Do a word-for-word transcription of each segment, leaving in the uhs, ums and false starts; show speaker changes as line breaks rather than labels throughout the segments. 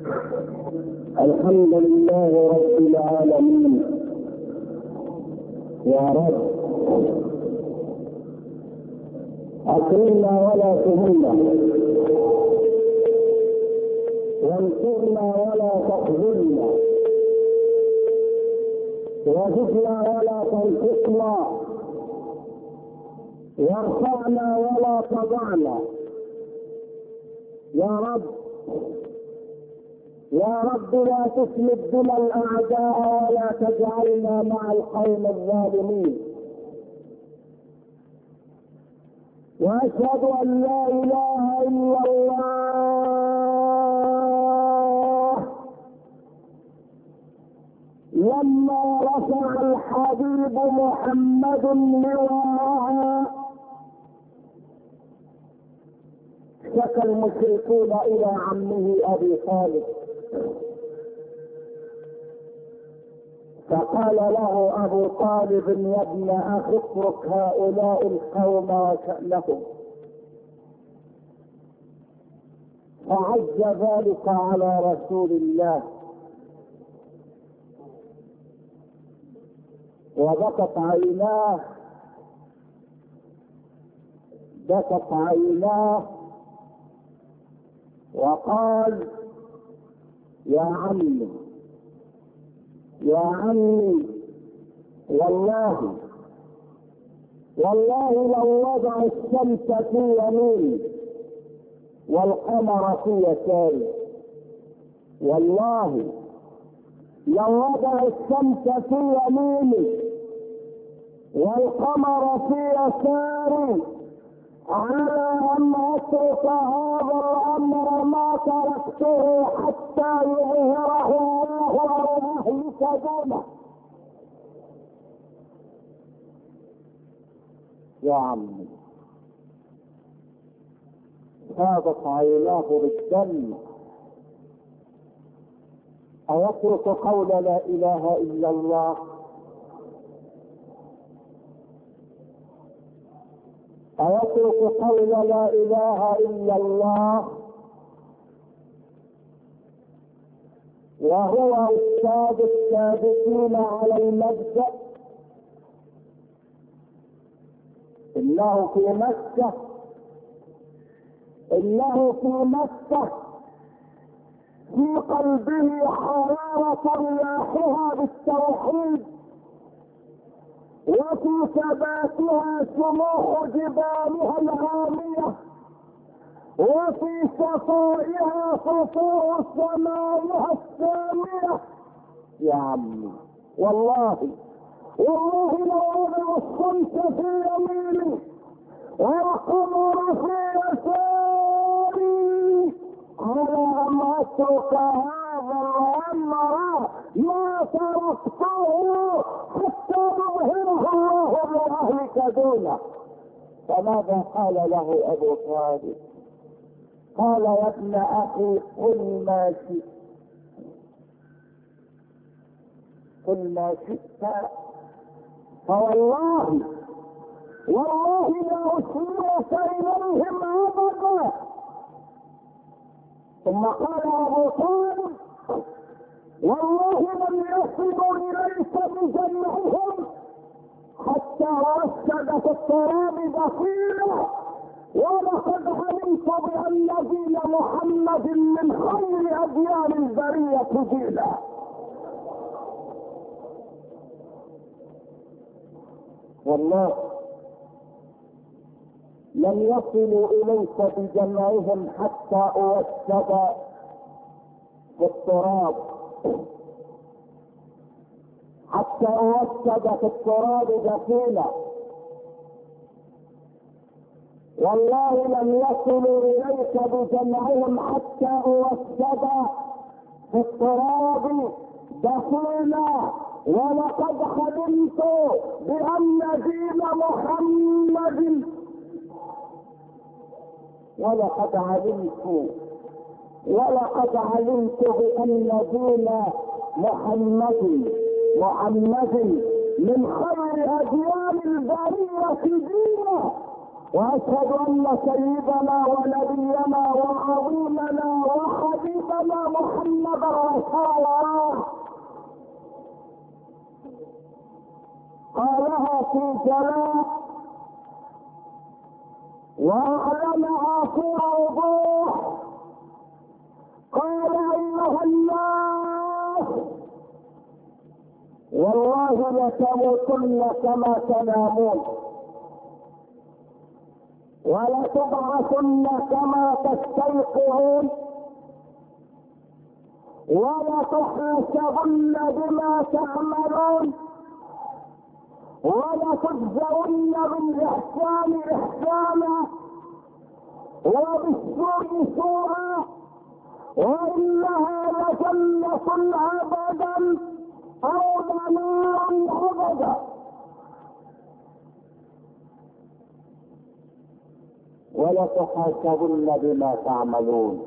الحمد لله رب العالمين. يا رب أكرمنا ولا تهنا، وانصرنا ولا تخذلنا، وزدنا ولا تنقصنا، وارفعنا ولا تضعنا. يا رب يا رب لا تسلب بنا الاعداء ولا تجعلنا مع القوم الظالمين. واشهد ان لا اله الا الله. لما رفع الحبيب محمد لواءها شكى المشركون الى عمه ابي طالب، فقال له ابو طالب: يا ابن اخ اترك هؤلاء القوم وشأنهم. فعز ذلك على رسول الله، وبكت عيناه بكت عيناه وقال: يا عمي يا عمي والله والله لو وضع الشمس في يميني والقمر في يساري، والله لو وضع الشمس في يميني والقمر في يساري على ان اترك هذا الامر ما تركته حتى يظهره الله او يهلك دونه. يا عمي فاضت عيناه بالدم. أيترك قول لا اله الا الله؟ أيترك قول لا إله إلا الله وهو أستاذ السابقين على المبدأ؟ إنه في مكة إنه في مكة في قلبه حرارة رياحها بالتوحيد، وفي ثباتها سموح جبالها العامية، وفي صفائها سطوع سمائها السامية. يا عمي والله والله لو وضع الشمس في يميني والقمر في يساري على ان اترك هذا الامر ما تركته حتى يظهره الله واهلك دونه. فماذا قال له ابو طالب؟ قال: يا ابن اخي قل ما شئت قل ما شئت فوالله والله لا اشيرك اليهم ابدا. ثم قال ابو طالب: والله لم يصلوا اليك بجمعهم حتى وسد في التراب دخيلا، ولقد علمت بان دين محمد من خير اديان البريه دينا. والله لم يصلوا اليك بجمعهم حتى اوسد في التراب حتى اوسد في التراب دفينا. والله لم يصلوا اليك بجمعهم حتى اوسد في التراب دفينا، ولقد علمت بان دين محمد ولقد علمت ولقد علمت بان دين محمد محمد من خير اديان البريه دينا، واشهد ان سيدنا ونبينا وعظيمنا وحبيبنا لنا محمدا رسول الله قالها في جلاء واعلنها في وضوح. قال ايها الناس والله لتموتن كما تنامون ولتبعثن كما تستيقظون ولتحاسبن بما تعملون ولتجزون بالاحسان احسانا وبالسوء سوءا وانها لجنة ابدا او نار ابدا. ولتحاسبن بما تعملون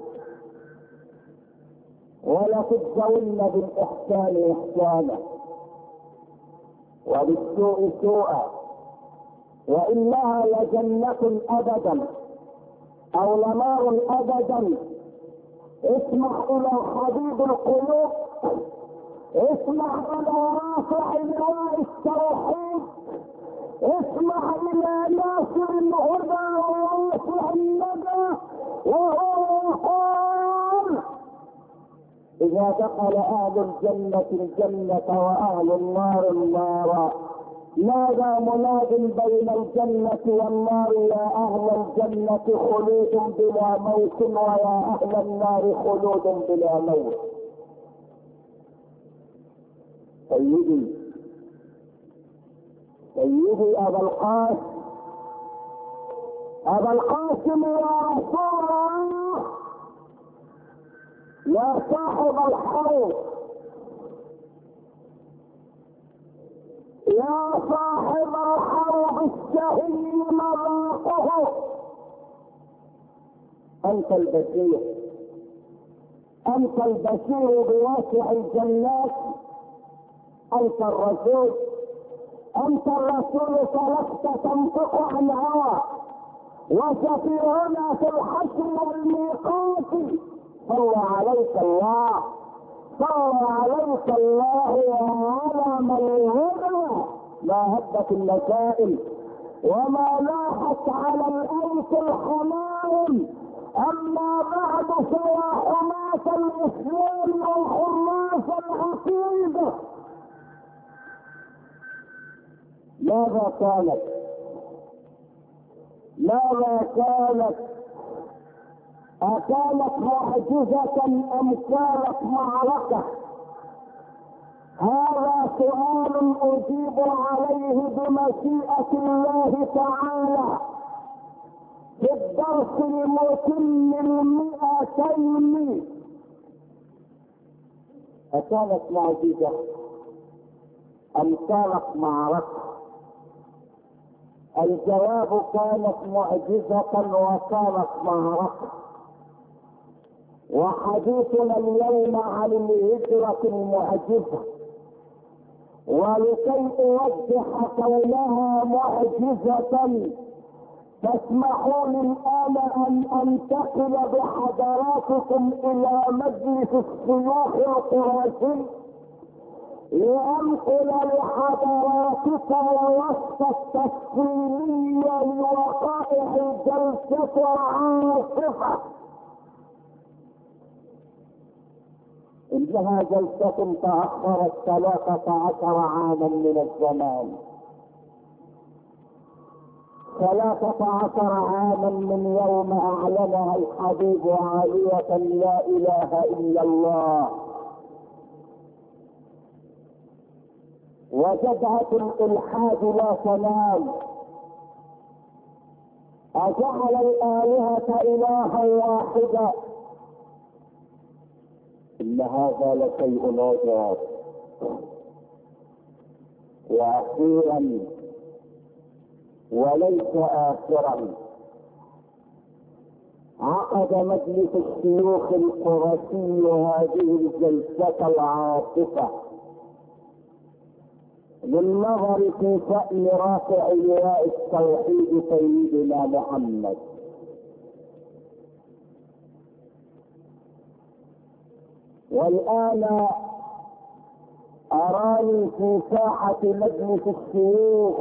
ولتجزون بالاحسان احسانا وبالسوء سوءا وانها لجنة ابدا او لنار ابدا. اسمع الى حبيب القلوب، اسمع الى رافع لواء التوحيد، اسمع الى ناصر الهدى ورافع الندى، وهو يقول اذا دخل اهل الجنة الجنة واهل النار النار نادى مناد بين الجنة والنار يا اهل الجنة خلود بلا موت ويا اهل النار خلود بلا موت. سيدي سيدي ابا القاسم ابا القاسم يا رسول الله يا صاحب الحوض يا صاحب الحوض الشهي مذاقه انت البشير انت البشير بواسع الجنات انت الرسول انت الرسول فلست تنطق عن هوى وشفيعنا في الحشر والميقات. صلى عليك الله صلى عليك الله وعلى من الهدى ما هبت المسائل وما لاحت على الانف الحمائم. اما بعد فيا حماة الاسلام وحراس العقيدة، ماذا كانت ماذا كانت أكانت معجزة أم كانت معركة؟ هذا سؤال أجيب عليه بمشيئة الله تعالى في الدرس المتم المئتين. أكانت معجزة أم كانت معركة؟ الجواب كانت معجزة وكانت معركة. وحديثنا اليوم عن الهجرة المعجزة، ولكي اوضح كونها معجزة تسمحوا لي الان ان انتقل بحضراتكم الى مجلس الشيوخ القرشي لانقل لحضراتكم الوصف التفصيلي لوقائع الجلسة العاصفة. انها جلسة تأخرت ثلاثة عشر عاما من الزمان، ثلاثة عشر عاما من يوم اعلنها الحبيب عالية لا اله الا الله. وجدعة الالحاد لا تنام، اجعل الالهة الها واحدا، إن هذا لشيء عجاب. وأخيرا وليس آخرا عقد مجلس الشيوخ القرشي هذه الجلسة العاصفة للنظر في شأن رافع لواء التوحيد سيدنا محمد. والآن أراني في ساحة مجلس الشيوخ،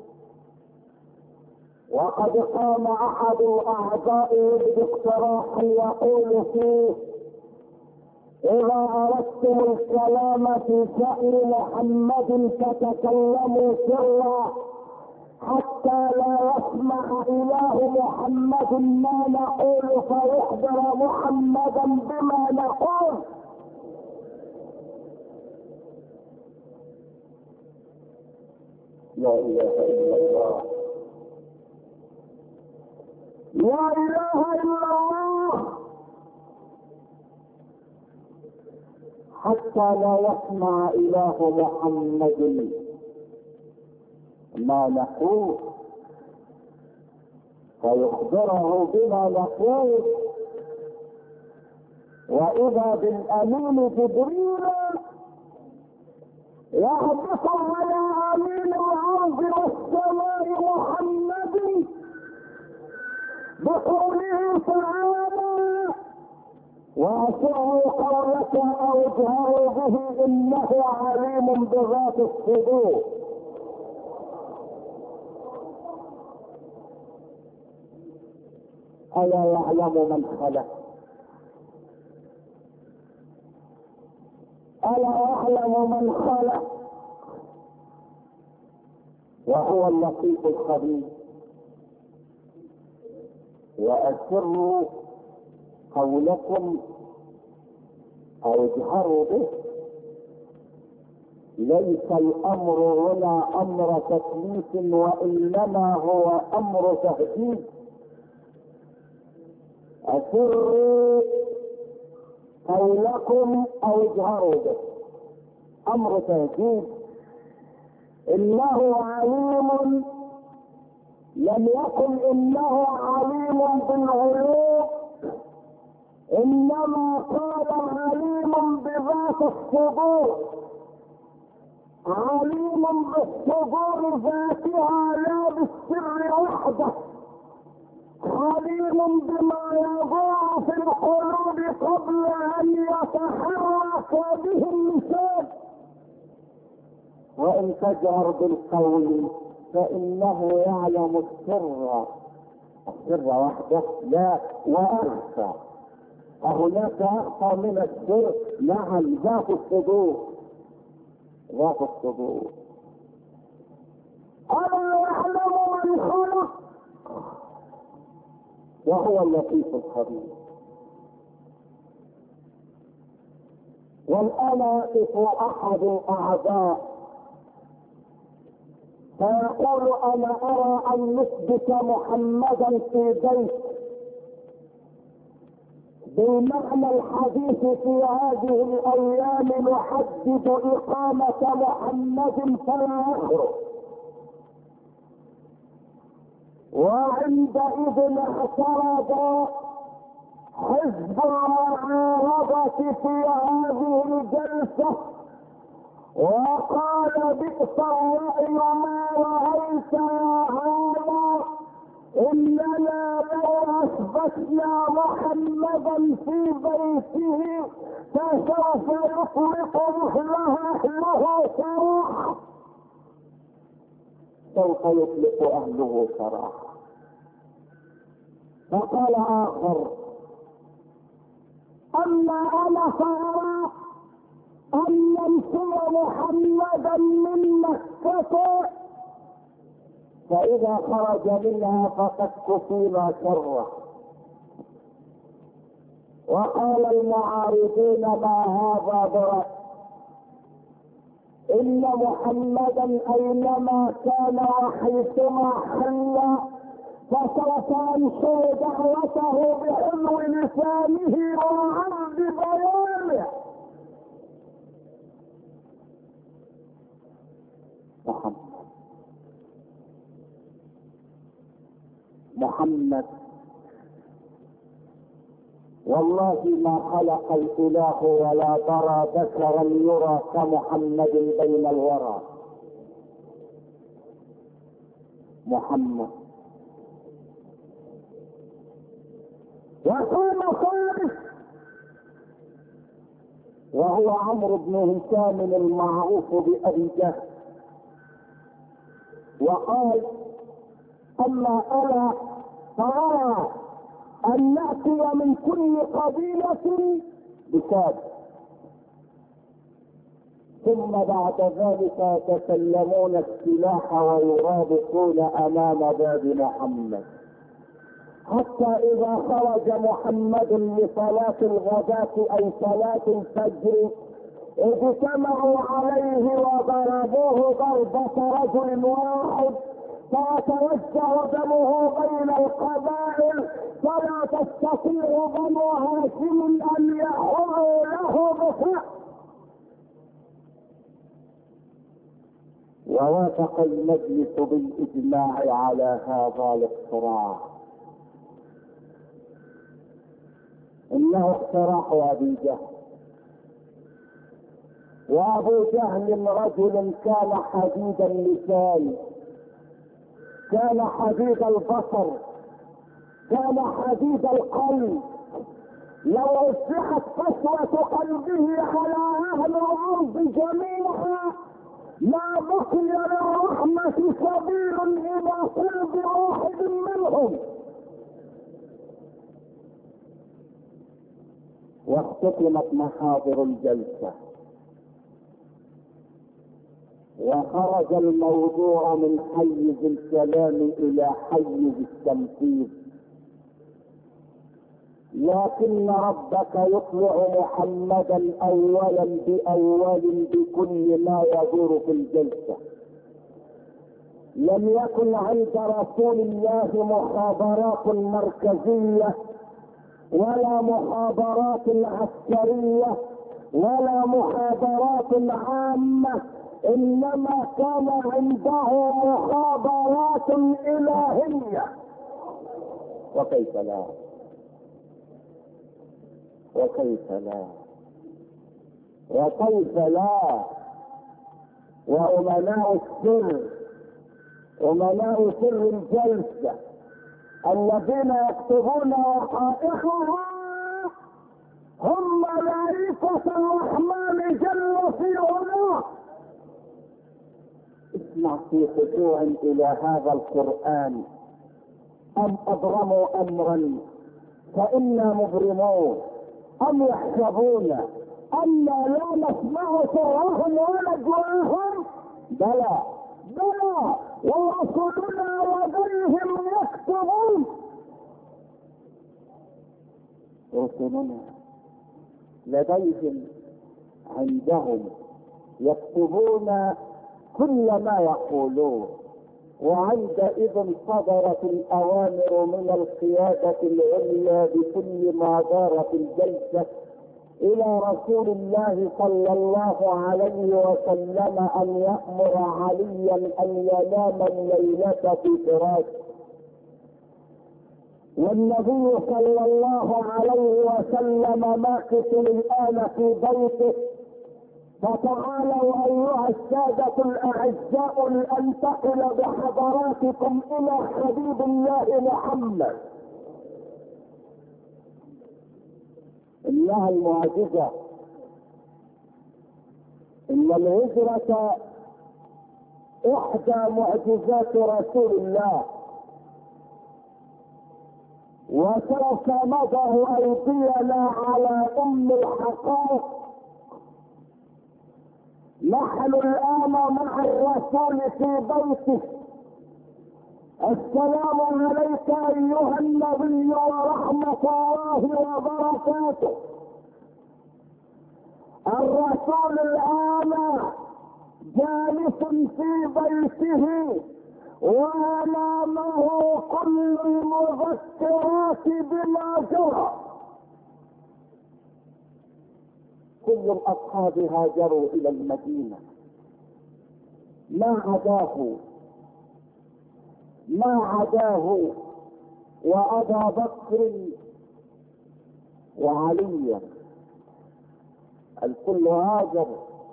وقد قام أحد الأعضاء باقتراح يقول فيه: إذا أردتم الكلام في شأن محمد فتكلموا سرا حتى لا يسمع إله محمد ما نقول فيخبر محمدا بما نقول. لا إله إلا الله، لا إله إلا الله، حتى لا يسمع إله محمد ما نقول فيخبره بما نقول. وإذا بالأمين جبريل يهبط على أمين الأرض والسماء محمد بقوله تعالى: وأسروا قولك أو اجهروا به إنه عليم بذات الصدور. ألا يعلم من خلق؟ ألا يعلم من خلق؟ وهو اللطيف الخبير. وأسروا قولكم أو اجهروا به. ليس الأمر هنا أمر تكليف، وإنما هو أمر تهديد. أسروا قولكم أو اجهروا به، أمر تهديد. إنه عليم، لم يقل إنه عليم بالغيوب، إنما قال عليم بذات الصدور، عليم بالصدور ذاتها لا بالسر وحده، عليم بما يدور في القلوب قبل أن يتحرك به اللسان. وإن تجهر بالقول فإنه يعلم السر، السر وحده لا، وأخفى. أهناك أخفى من السر؟ نعم، ذات الصدور، ذات الصدور. ألا يعلم من خلق وهو اللطيف الخبير. والآن يقف أحد الأعداء فيقول: أنا أرى أن نثبت محمدا في بيت بالمعنى الحديث في هذه الأيام، نحدد إقامة محمد فلا يخرج. وعندئذ اعترض حزب المعارضة في هذه الجلسة وقال: بئس الرأي ما رأيت يا هذا، إننا لو أثبتنا محمدا في بيته فسوف يطلق مثله أهله سراحا، سوف يطلق أهله سراحا. فقال آخر: أما أنا فأرى أن ننصر محمدا من مكة، فإذا خرج منها فقد كفينا شره. وقال المعارضون: ما هذا برأي، إن محمدا أينما كان وحيثما حل فسوف ينشر دعوته بحلو لسانه وعرض بيانه. محمد محمد والله ما خلق الإله ولا ترى بشرا يرى كمحمد بين الورى. محمد وقام صالح وهو عمرو بن هشام المعروف بأبي جهل، وقال: اما انا فارى ان نأتي من كل قبيلة بشاب، ثم بعد ذلك يتسلمون السلاح ويرابطون امام باب محمد، حتى اذا خرج محمد لصلاة الغداة اي صلاة الفجر اجتمعوا عليه وضربوه ضربة رجل واحد، فيتوزع دمه بين القبائل، فلا تستطيع بنو هاشم ان يحروا له بفعل. ووافق المجلس بالاجماع على هذا الاقتراح، انه اقتراح ابي جهل. وابو جهل رجل كان حديد اللسان، كان حديد البصر، كان حديد القلب. لو وسعت قسوة قلبه على اهل الارض جميعا ما بقي للرحمة سبيل الى قلب واحد منهم. واختتمت محاضر الجلسة، وخرج الموضوع من حيز الكلام الى حيز التنفيذ، لكن ربك يطلع محمدا اولا باول بكل ما يدور في الجلسة. لم يكن عند رسول الله مخابرات مركزية ولا مخابرات عسكرية ولا مخابرات عامة، انما كان عنده مخابرات الهية. وكيف لا وكيف لا وكيف لا وأمناء السر، أمناء سر الجلسة الذين يكتبون وقائعها هم ملائكة الرحمن جل في علاه. اسمع في خشوع الى هذا القرآن: ام ابرموا امرا فانا مبرمون، ام يحسبون انا لا نسمع سرهم ونجواهم، بلى بلى ورسلنا لديهم يكتبون. رسلنا لديهم عندهم يكتبون كل ما يقولون، وعندئذ صدرت الاوامر من القيادة العليا بكل ما دار في الجلسة الى رسول الله صلى الله عليه وسلم ان يأمر عليا ان ينام الليلة في فراشه. والنبي صلى الله عليه وسلم ماكث الان في بيته. فتعالوا ايها السادة الاعزاء لانتقل بحضراتكم الى حبيب الله محمد. انها المعجزة، ان الهجرة احدى معجزات رسول الله، وسوف نضع ايدينا على ام الحقائق. نحن الان مع الرسول في بيته. السلام عليك ايها النبي ورحمة الله وبركاته. الرسول الان جالس في بيته وامامه كل المذكرات بما جرى. كل الاصحاب هاجروا الى المدينة ما عداه ما عداه وابا بكر وعليا، الكل هاجر.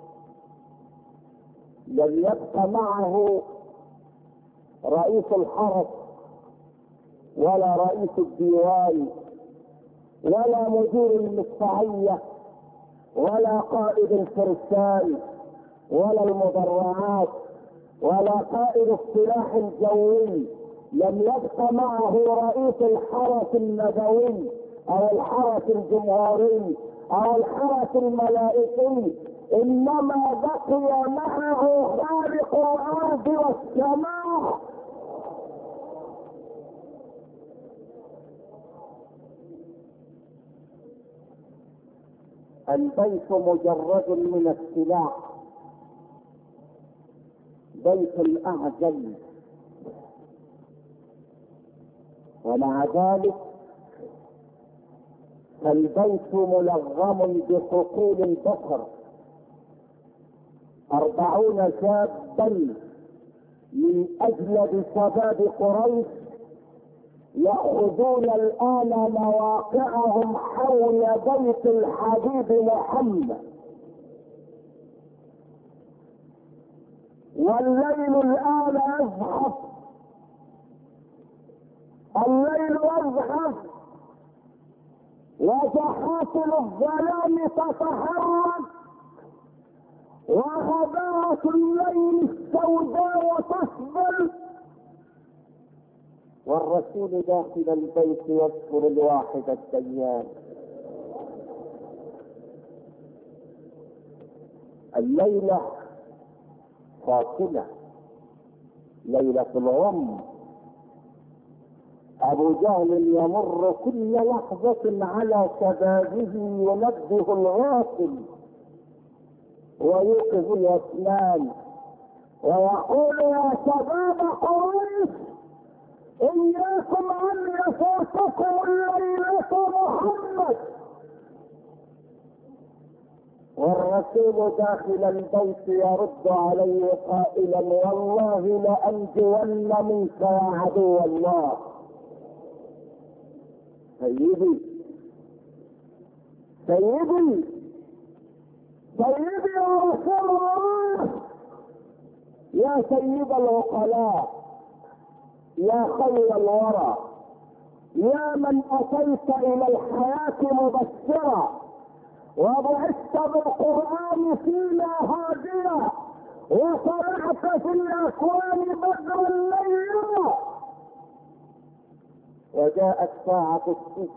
لم يبق معه رئيس الحرس ولا رئيس الديوان ولا مدير المدفعية ولا قائد الفرسان ولا المدرعات ولا قائد السلاح الجوي، لم يبق معه رئيس الحرس النبوي او الحرس الجمهوري او الحرس الملائكي، انما بقي معه خالق الارض والسماء. البيت مجرد من السلاح، بيت الاعجل، ومع ذلك فالبيت ملغم بحقول البشر. أربعون شابا من أجلد شباب قريش يأخذون الآن مواقعهم حول بيت الحبيب محمد، والليل الآن يزحف، الليل يزحف وزحافل الظلام تتحرك وغباءة الليل السوداء تصبر، والرسول داخل البيت يذكر الواحد الديان. الليلة فاصلة، ليلة الغم. ابو جهل يمر كل لحظة على شبابه ينبه الغافل ويوقظ الاسنان ويقول يا شباب قريش اياكم ان يفوتكم الليلة محمد. والرسول داخل البيت يرد عليه قائلا والله لأنجون منك يا عدو الله. سيدي سيدي سيدي يا رسول الله، يا سيد العقلاء، يا خير الورى، يا من اتيت الى الحياة مبشرا وبعثت بالقرآن فينا هاديا وطلعت في الاكوان بدرا ليلا، وجاءت ساعة الصدق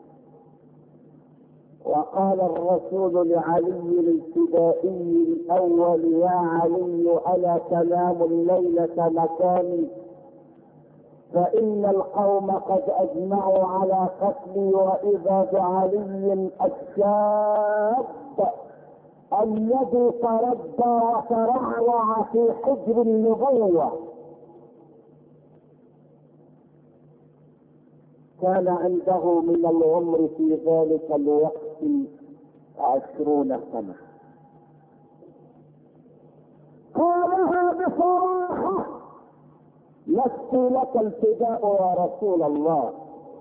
وقال الرسول لعلي الابتدائي الاول يا علي الا تنام الليلة مكاني فان القوم قد اجمعوا على قتلي، واذا بعلي الشاب الذي تربى وترعرع في حجر النبوة كان عنده من العمر في ذلك الوقت عشرون سنة. قالها بصراحة نفسي لك الفداء يا رسول الله،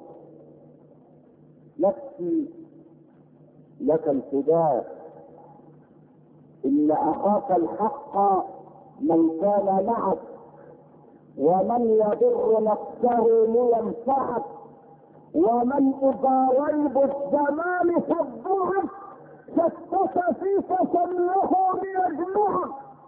نفسي لك الفداء، إن أخاك الحق من كان معك ومن يضر نفسه لينفعك ومن إذا ريب الزمان فضعك شتت فيك شمله ليجمعك.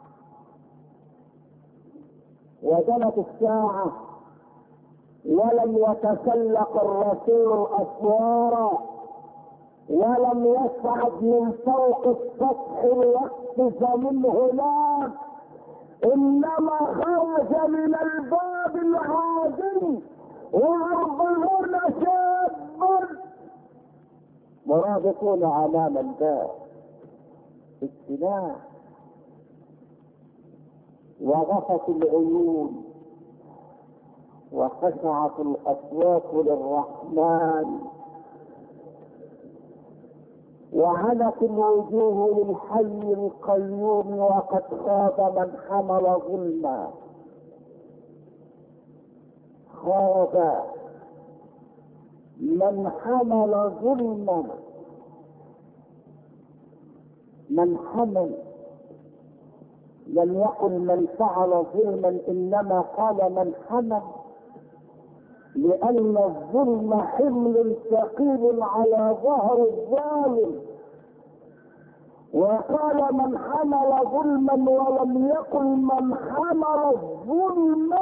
وجلت الساعة ولم يتسلق الرسول الأسوار ولم يصعد من فوق السطح ليقفز من هناك، انما خرج من الباب العادي واربعون شابا مرابطون امام الباب بالسلاح، وغفت العيون وخشعت الاصوات للرحمن وعنت الوجوه للحي القيوم، وقد خاب من حمل ظلما، خاب من حمل ظلما. من حمل، لم يقل من فعل ظلما، انما قال من حمل، لأن الظلم حمل ثقيل على ظهر الظالم، وقال من حمل ظلما ولم يقل من حمل الظلم،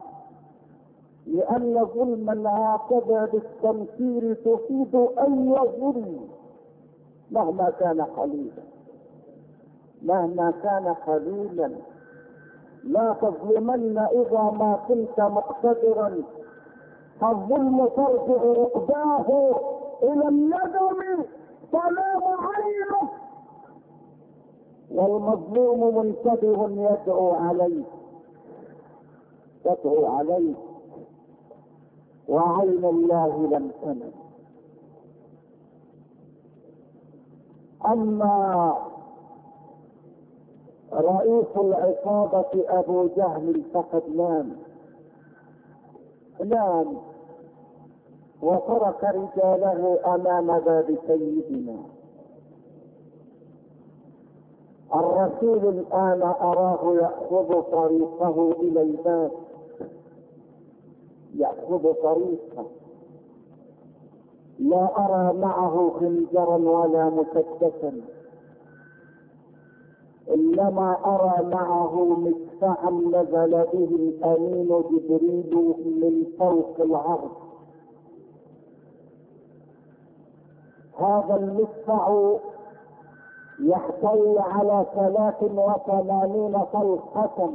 لأن ظلما هكذا بالتمثيل تفيد أي ظلم مهما كان قليلا، مهما كان قليلا. لا تظلمن إذا ما كنت مقتدرا، فالظلم ترجع عقباه إلى الندم تنام عينه، والمظلوم منتبه يدعو عليه يدعو عليه وعين الله لم تنم. أما رئيس العصابة أبو جهل فقد نام نام وترك رجاله أمام باب سيدنا الرسول. الآن أراه يأخذ طريقه إلى الباب، يأخذ طريقه، لا أرى معه خنجرا ولا مسدسا، إنما أرى معه مدفعا نزل به الأمين جبريل من فوق العرش. هذا المدفع يحتوي على ثلاث وثمانين طلقة.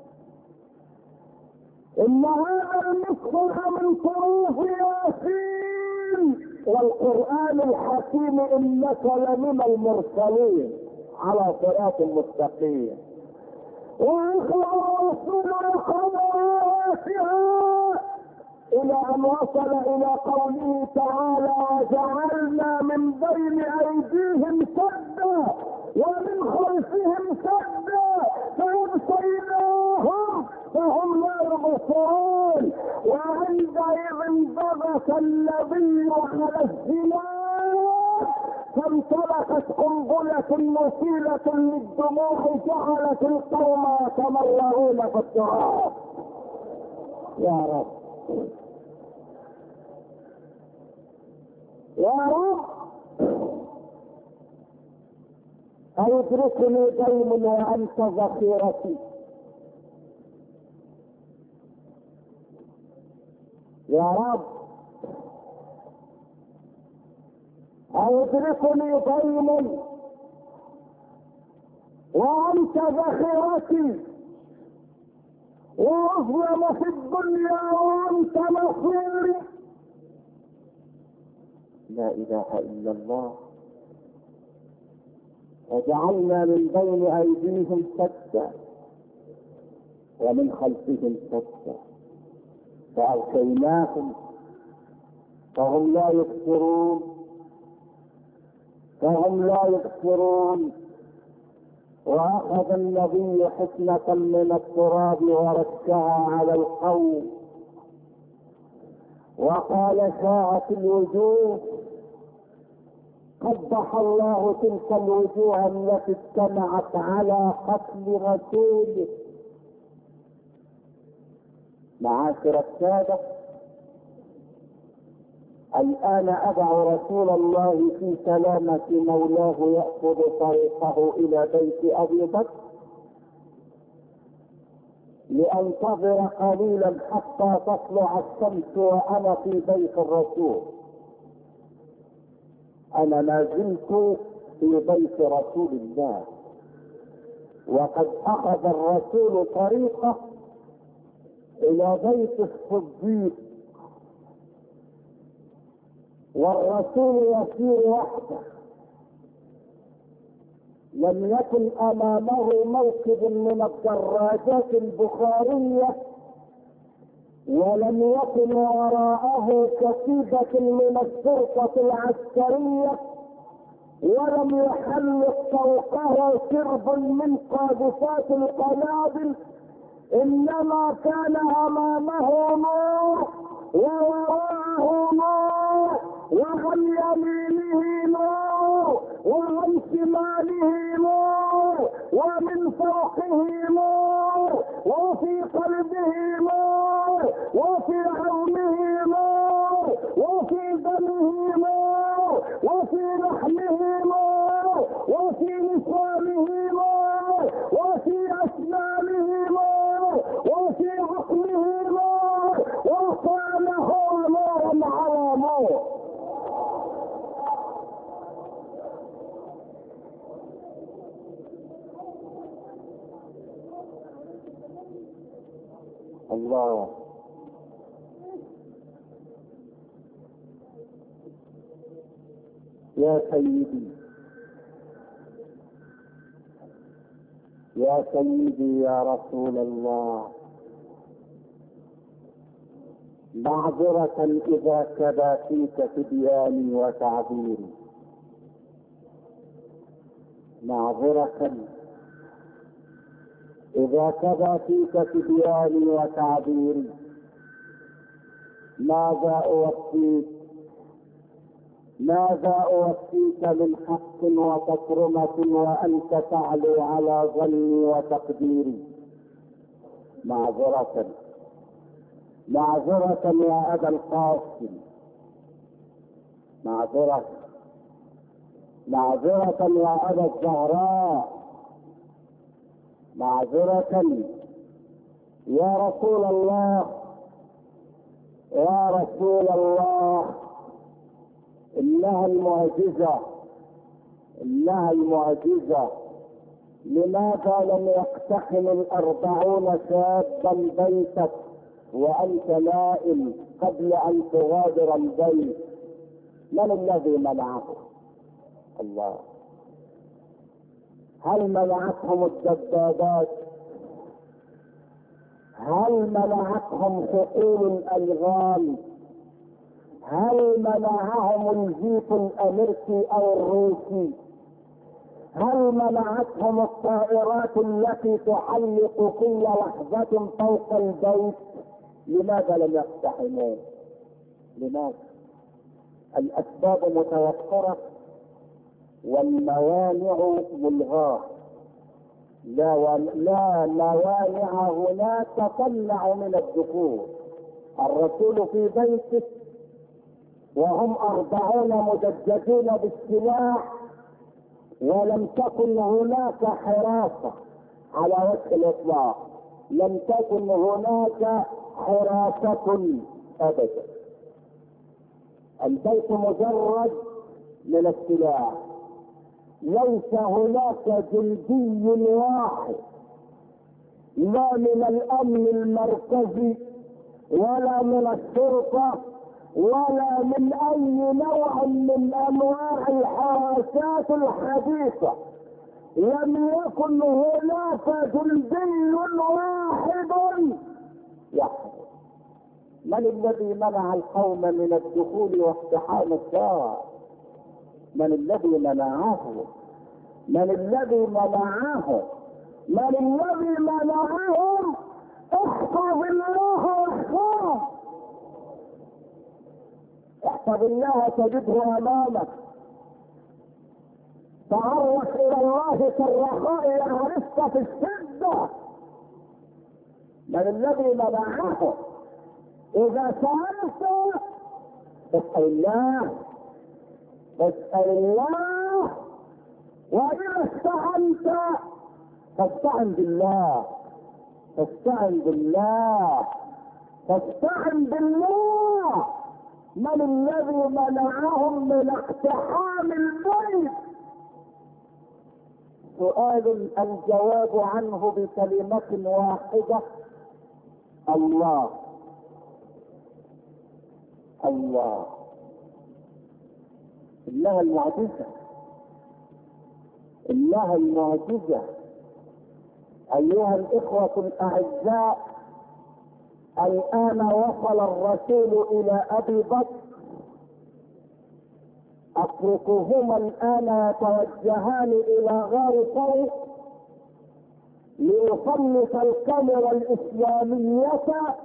إن هذا المدفع من حروف ياسين والقرآن الحكيم، إنك لمن المرسلين على صراط مستقيم. ويخلع الرسول الخيراتها إلى أن وصل إلى قوله تعالى: وجعلنا من بين أيديهم سدا ومن خلفهم سدا فأبصرناهم فهم لا يبصرون. وعندئذ بغت النبي على الزمان فانطلقت قنبلة مثيرة للدموع جعلت القوم يتمرغون في التراب. يا رب يا رب أيدركني دين وأنت ذخيرتي. يا رب أيدركني دين وأنت ذخيرتي، وأظلم في الدنيا وأنت نصيري. لا إله إلا الله. وجعلنا من بين أيديهم سدا ومن خلفهم سدا فأغشيناهم فهم لا يبصرون فهم لا يبصرون. وأخذ النبي حسنة من التراب ورشها على القوم وقال: شاعت الوجوه، قبح الله تلك الوجوه التي اجتمعت على قتل رسوله. معاشر السادة، الآن أدعو رسول الله في سلامة مولاه يأخذ طريقه إلى بيت أبي بكر لأنتظر قليلا حتى تطلع الشمس وأنا في بيت الرسول. أنا ما زلت في بيت رسول الله، وقد أخذ الرسول طريقه إلى بيت الصديق، والرسول يسير وحده، لم يكن امامه موكب من الدراجات البخارية، ولم يكن وراءه كتيبة من الشرطة العسكرية، ولم يحلق فوقه سرب من قاذفات القنابل، انما كان امامه نور ووراءه نور وعن يمينه نور وعن شماله نور ومن فوقه نور وفي قلبه نور وفي عظمه نور وفي دمه نور وفي لحمه نور وفي لسانه الله. يا سيدي يا سيدي يا رسول الله، معذرة إذا كدا فيك تبياني وتعبيري، معذرة إذا كدا فيك تبياني وتعبيري. ماذا أوفيك ماذا أوفيك من حق وتكرمة وأنت تعلو على ظني وتقديري؟ معذرة معذرة يا أبا القاسم، معذرة معذرة يا أبا الزهراء، معذرة يا رسول الله، يا رسول الله. إنها المعجزة إنها المعجزة لماذا لم يقتحم الأربعون شابا بيتك وأنت نائم قبل أن تغادر البيت؟ من الذي منعه؟ الله. هل منعتهم الدبابات؟ هل منعتهم حقول الألغام؟ هل منعهم الجيش الأمريكي أو الروسي؟ هل منعتهم الطائرات التي تحلق كل لحظة فوق البيت؟ لماذا لم يقتحمون؟ لماذا؟ الأسباب متوفرة والموانع ملغاة. لا, و... لا موانع هناك تمنع من الدخول. الرسول في بيته وهم أربعون مدججون بالسلاح، ولم تكن هناك حراسة على وجه الإطلاق، لم تكن هناك حراسة أبدا. البيت مجرد من السلاح، ليس هناك جندي واحد، لا من الأمن المركزي ولا من الشرطة ولا من أي نوع من أنواع الحراسات الحديثة. لم يكن هناك جندي واحد يحرس. من الذي منع القوم من الدخول واقتحام الدار؟ من الذي منعه؟ من الذي منعه؟ من الذي منعهم؟ احفظ الله واحفظه، احفظ الله تجده امامك. تعرف الى الله في الرخاء يعرفك في الشده. من الذي منعه؟ اذا سألت اسأل الله، اسأل الله. وإذا استعنت فاستعن بالله، فاستعن بالله، فاستعن بالله. من الذي منعهم من اقتحام البيت؟ سؤال الجواب عنه بكلمة واحدة: الله. الله. إنها المعجزة، إنها المعجزة. أيها الإخوة الأعزاء، الآن وصل الرسول إلى أبي بكر. أتركهما الآن يتوجهان إلى غار ثور ليسلط الكاميرا الإسلامية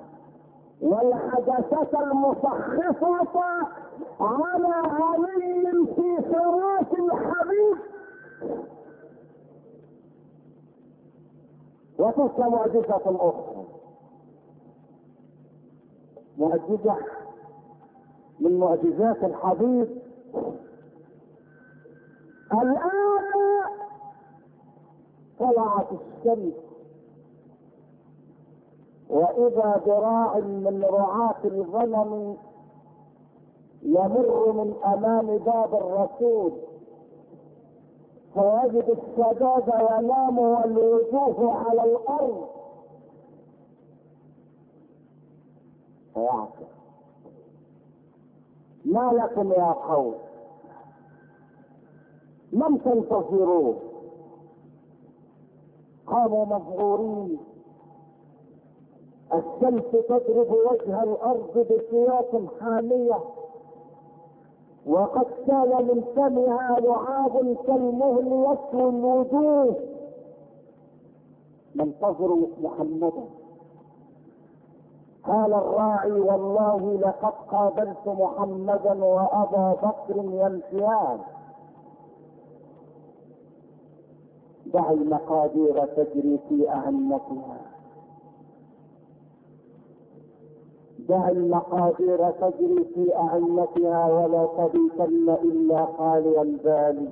والحدثة المسخفة على علي في فراش الحبيب. وتلك معجزة أخرى، معجزة من معجزات الحبيب. الآن طلعت الشمس، وإذا ذراع من رعاة الغنم يمر من أمام باب الرسول، فيجد الشباب ينام والوجوه على الأرض، يعقل. ما لكم يا قوم لم تنتظروه؟ قاموا مذعورين، الشمس تضرب وجه الارض بسياط حامية، وقد سال من فمها لعاب كالمهل يسوي الوجوه. ننتظر محمدا. قال الراعي والله لقد قابلت محمدا وابا بكر يمشيان. دع المقادير تجري في أعنتها، دع المقادير تجري في أعنتها ولا تبيتن إلا خالي البال.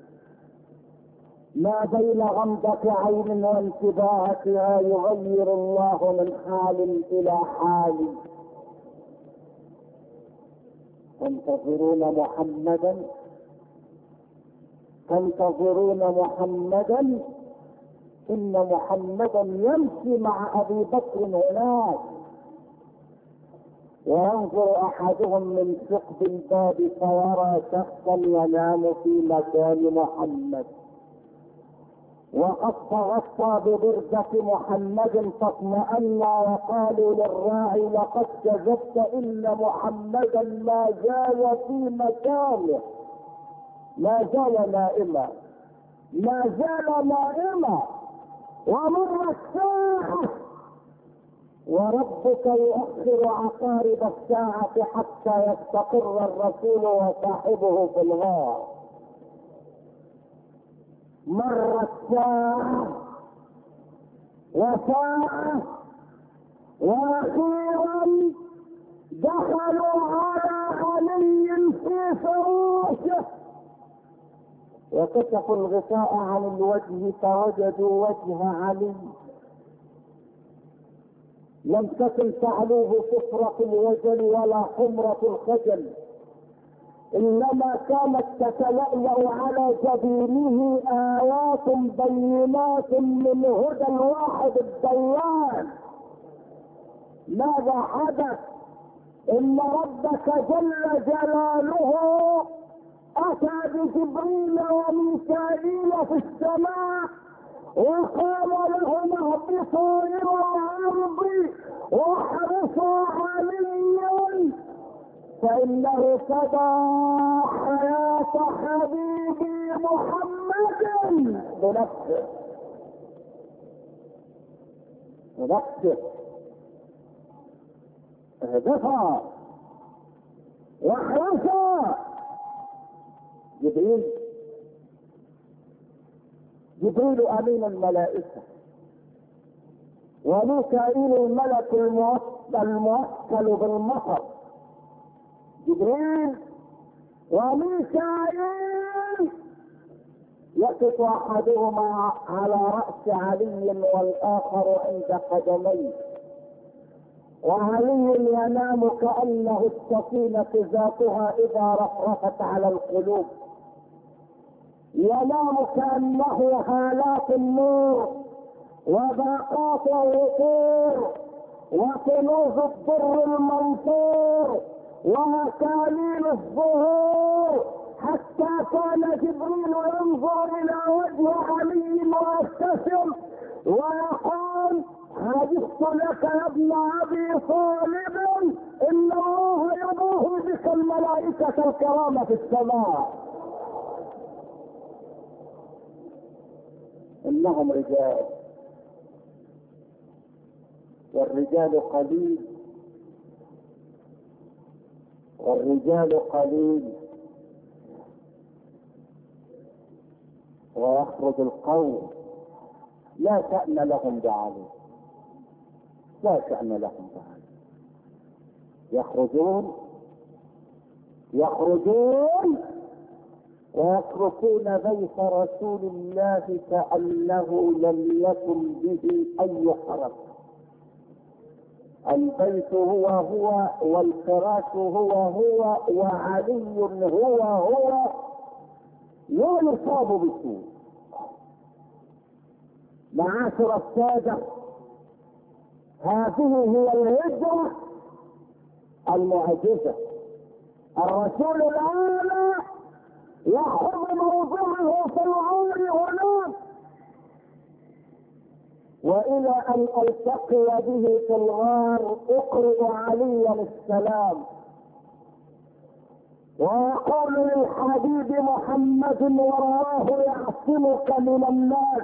ما بين غمضة عين وانتباهتها يغير الله من حال إلى حال. تنتظرون محمدا، تنتظرون محمدا، إن محمدا يمشي مع أبي بكر هناك، وينظر أحدهم من ثقب الباب فيرى شخصا ينام في مكان محمد، وقد تغطى ببردة محمد فاطمأنا وقالوا للراعي لقد كذبت إن محمدا ما زال في مكانه، ما زال نائما، ما زال نائما. ومرت ساعة وربك يؤخر عقارب الساعة حتى يستقر الرسول وصاحبه في الغار. مرت ساعة وساعة واخيرا دخلوا على علي في فراشه وكشفوا الغطاء عن الوجه فوجدوا وجه علي. لم تكن تعلوه صفرة الوجل ولا حمرة الخجل، انما كانت تتلألأ على جبينه آيات بينات من هدى الواحد الديان. ماذا حدث؟ ان ربك جل جلاله اتى بجبريل وميكائيل في السماء وقال لهم اهبطوا الى الارض واحرسوا عليا فانه فدى حياة حبيبي محمد بنفسه بنفسه. اهبطا واحرسا. جبريل جبريل امين الملائكة، وميكائيل الملك الموكل بالمطر. جبريل وميكائيل يقف احدهما على رأس علي والاخر عند قدميه، وعلي ينام كأنه السفينة ذاتها اذا رفرفت على القلوب، ينام كأنه هالات النور وباقات الوقور وكنوز الضر المنثور ومكاليل الظهور، حتى كان جبريل ينظر الى وجه علي ويبتسم ويقول حدثت لك يا ابن ابي طالب ان الله يضوه بك الملائكة الكرام في السماء. انهم رجال والرجال قليل والرجال قليل ويخرج القوم لا شأن لهم بعلي، لا شأن لهم بعلي. يخرجون يخرجون ويتركون بيت رسول الله كأنه لم يكن به أي حرج. البيت هو هو والفراش هو هو وعلي هو هو لا يصاب بسوء. معاشر السادة، هذه هي الهجرة المعجزة. الرسول الآن يأخذ موضعه في الغار هناك، وإلى أن ألتقي به في الغار أقرئ عليا السلام ويقول للحبيب محمد والله يعصمك من الناس،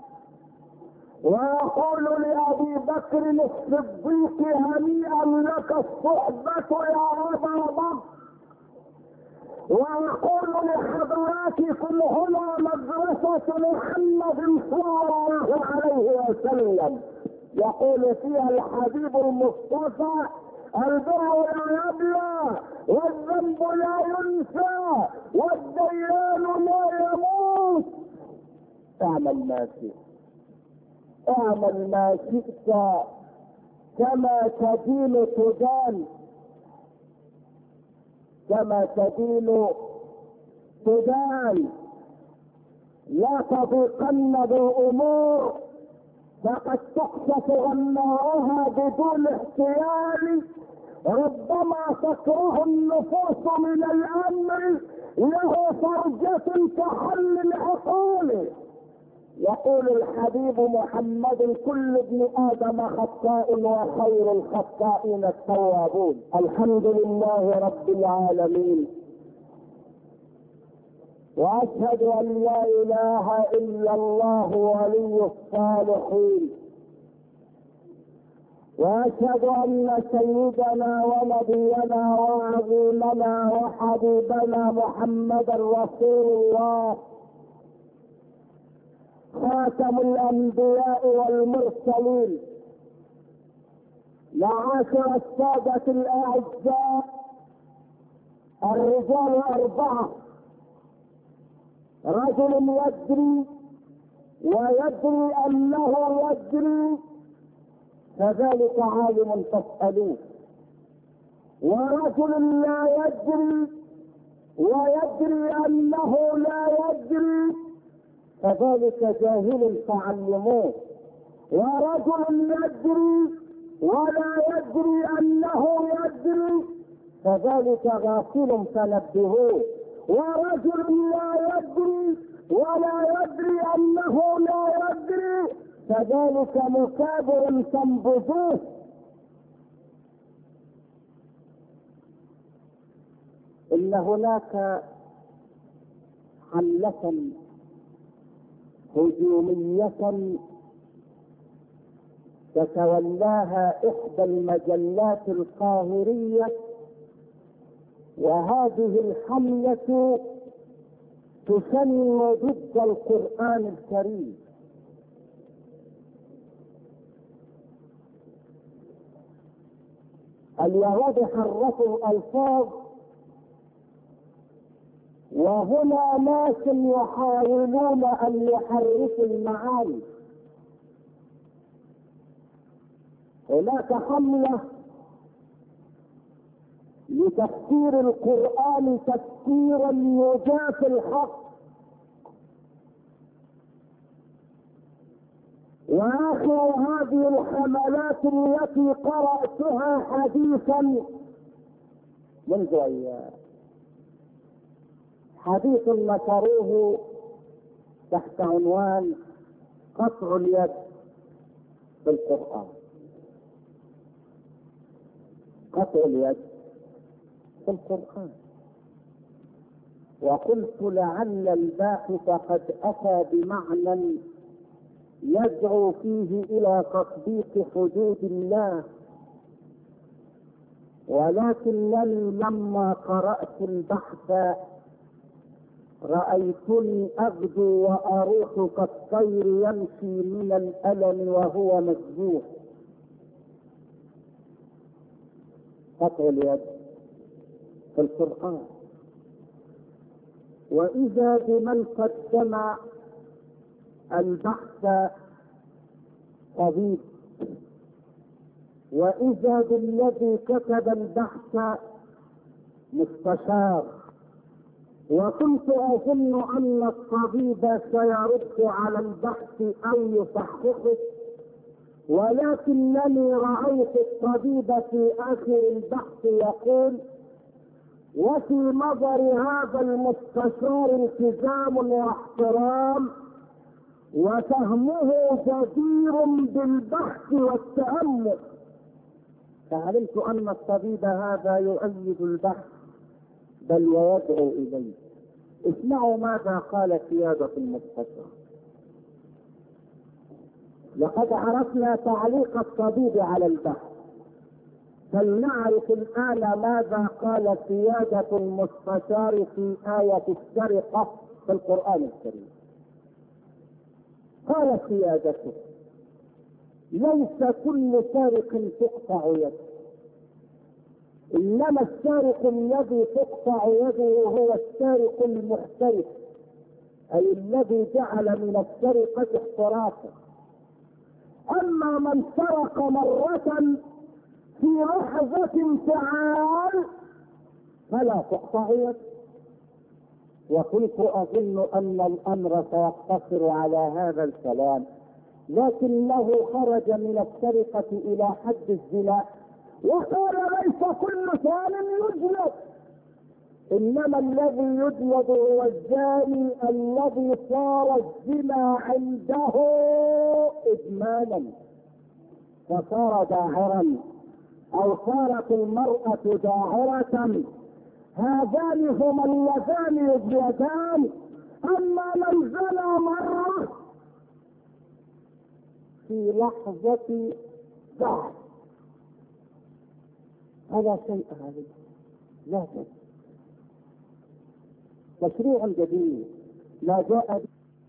ويقول لأبي بكر الصديق هنيئا لك الصحبة يا أبا بكر، ويقول لحضراتكم هنا مدرسة محمد صلى الله عليه وسلم، يقول فيها الحبيب المصطفى البر لا يبلى والذنب لا ينسى والديان لا يموت. اعمل ما شئت، اعمل ما شئت كما تدين تدان، كما تدين تدان، لا تضيقن بالامور فقد تكشف غمارها بدون احتيال، ربما تكره النفوس من الامر له فرجة كحل العقول. يقول الحبيب محمد كل ابن ادم خطاء وخير الخطائين التوابون. الحمد لله رب العالمين، واشهد ان لا اله الا الله ولي الصالحين، واشهد ان سيدنا ونبينا وعظيمنا وحبيبنا محمدا رسول الله خاتم الانبياء والمرسلين. معاشر السادة الاعزاء، الرجال اربعة: رجل يدري ويدري انه يدري فذلك عالم تسألوه، ورجل لا يدري ويدري انه لا يدري فذلك جاهل فعلموه، ورجل يدري ولا يدري انه يدري فذلك غافل فنبهوه، ورجل لا يدري ولا يدري انه لا يدري فذلك مكابر فانبذوه. ان هناك حملة هجومية تتولاها احدى المجلات القاهرية، وهذه الحملة تسن ضد القرآن الكريم. اليهود حرفوا الألفاظ، وهنا ناس يحاولون ان يحرفوا المعاني. هناك حملة لتفسير القرآن تفسيرا يجافي الحق، واخر هذه الحملات التي قرأتها حديثا منذ ايام، حديث نشروه تحت عنوان قطع اليد في القرآن. قطع اليد في القرآن، وقلت لعل الباحث قد اتى بمعنى يدعو فيه الى تطبيق حدود الله، ولكنني لما قرأت البحث رأيتني أغدو وأروح كالطير يمشي من الألم وهو مذبوح. قطع اليد في القرآن، وإذا بمن قدم البحث طبيب، وإذا بالذي كتب البحث مستشار، وكنت اظن ان الطبيب سيرد على البحث او يصححه، ولكنني رأيت الطبيب في آخر البحث يقول: وفي نظر هذا المستشار التزام واحترام، وفهمه جدير بالبحث والتأمل. فعلمت أن الطبيب هذا يؤيد البحث بل ويدعو إليه. اسمعوا ماذا قال سيادة المستشار. لقد عرفنا تعليق الطبيب على البحث، فلنعرف الآن ماذا قال سيادة المستشار في آية السرقة في القرآن الكريم. قال سيادته: ليس كل سارق تقطع يده، إنما السارق الذي تقطع يده هو السارق المحترف، أي الذي جعل من السرقة احترافا. أما من سرق مرة في لحظة انفعال فلا تقطع يده. وكنت أظن أن الأمر سيقتصر على هذا الكلام، لكنه خرج من السرقة إلى حد الزنا وقال: ليس كل ثان يجلد، إنما الذي يجلد هو الزاني الذي صار الزنا عنده إدمانا فصار داعرا، أو صارت المرأة داعرة. هذان هما اللذان يجلدان. أما من زنى مرة في لحظة ضعف هذا شيء غريب. لا شيء تشريع جديد لا جاء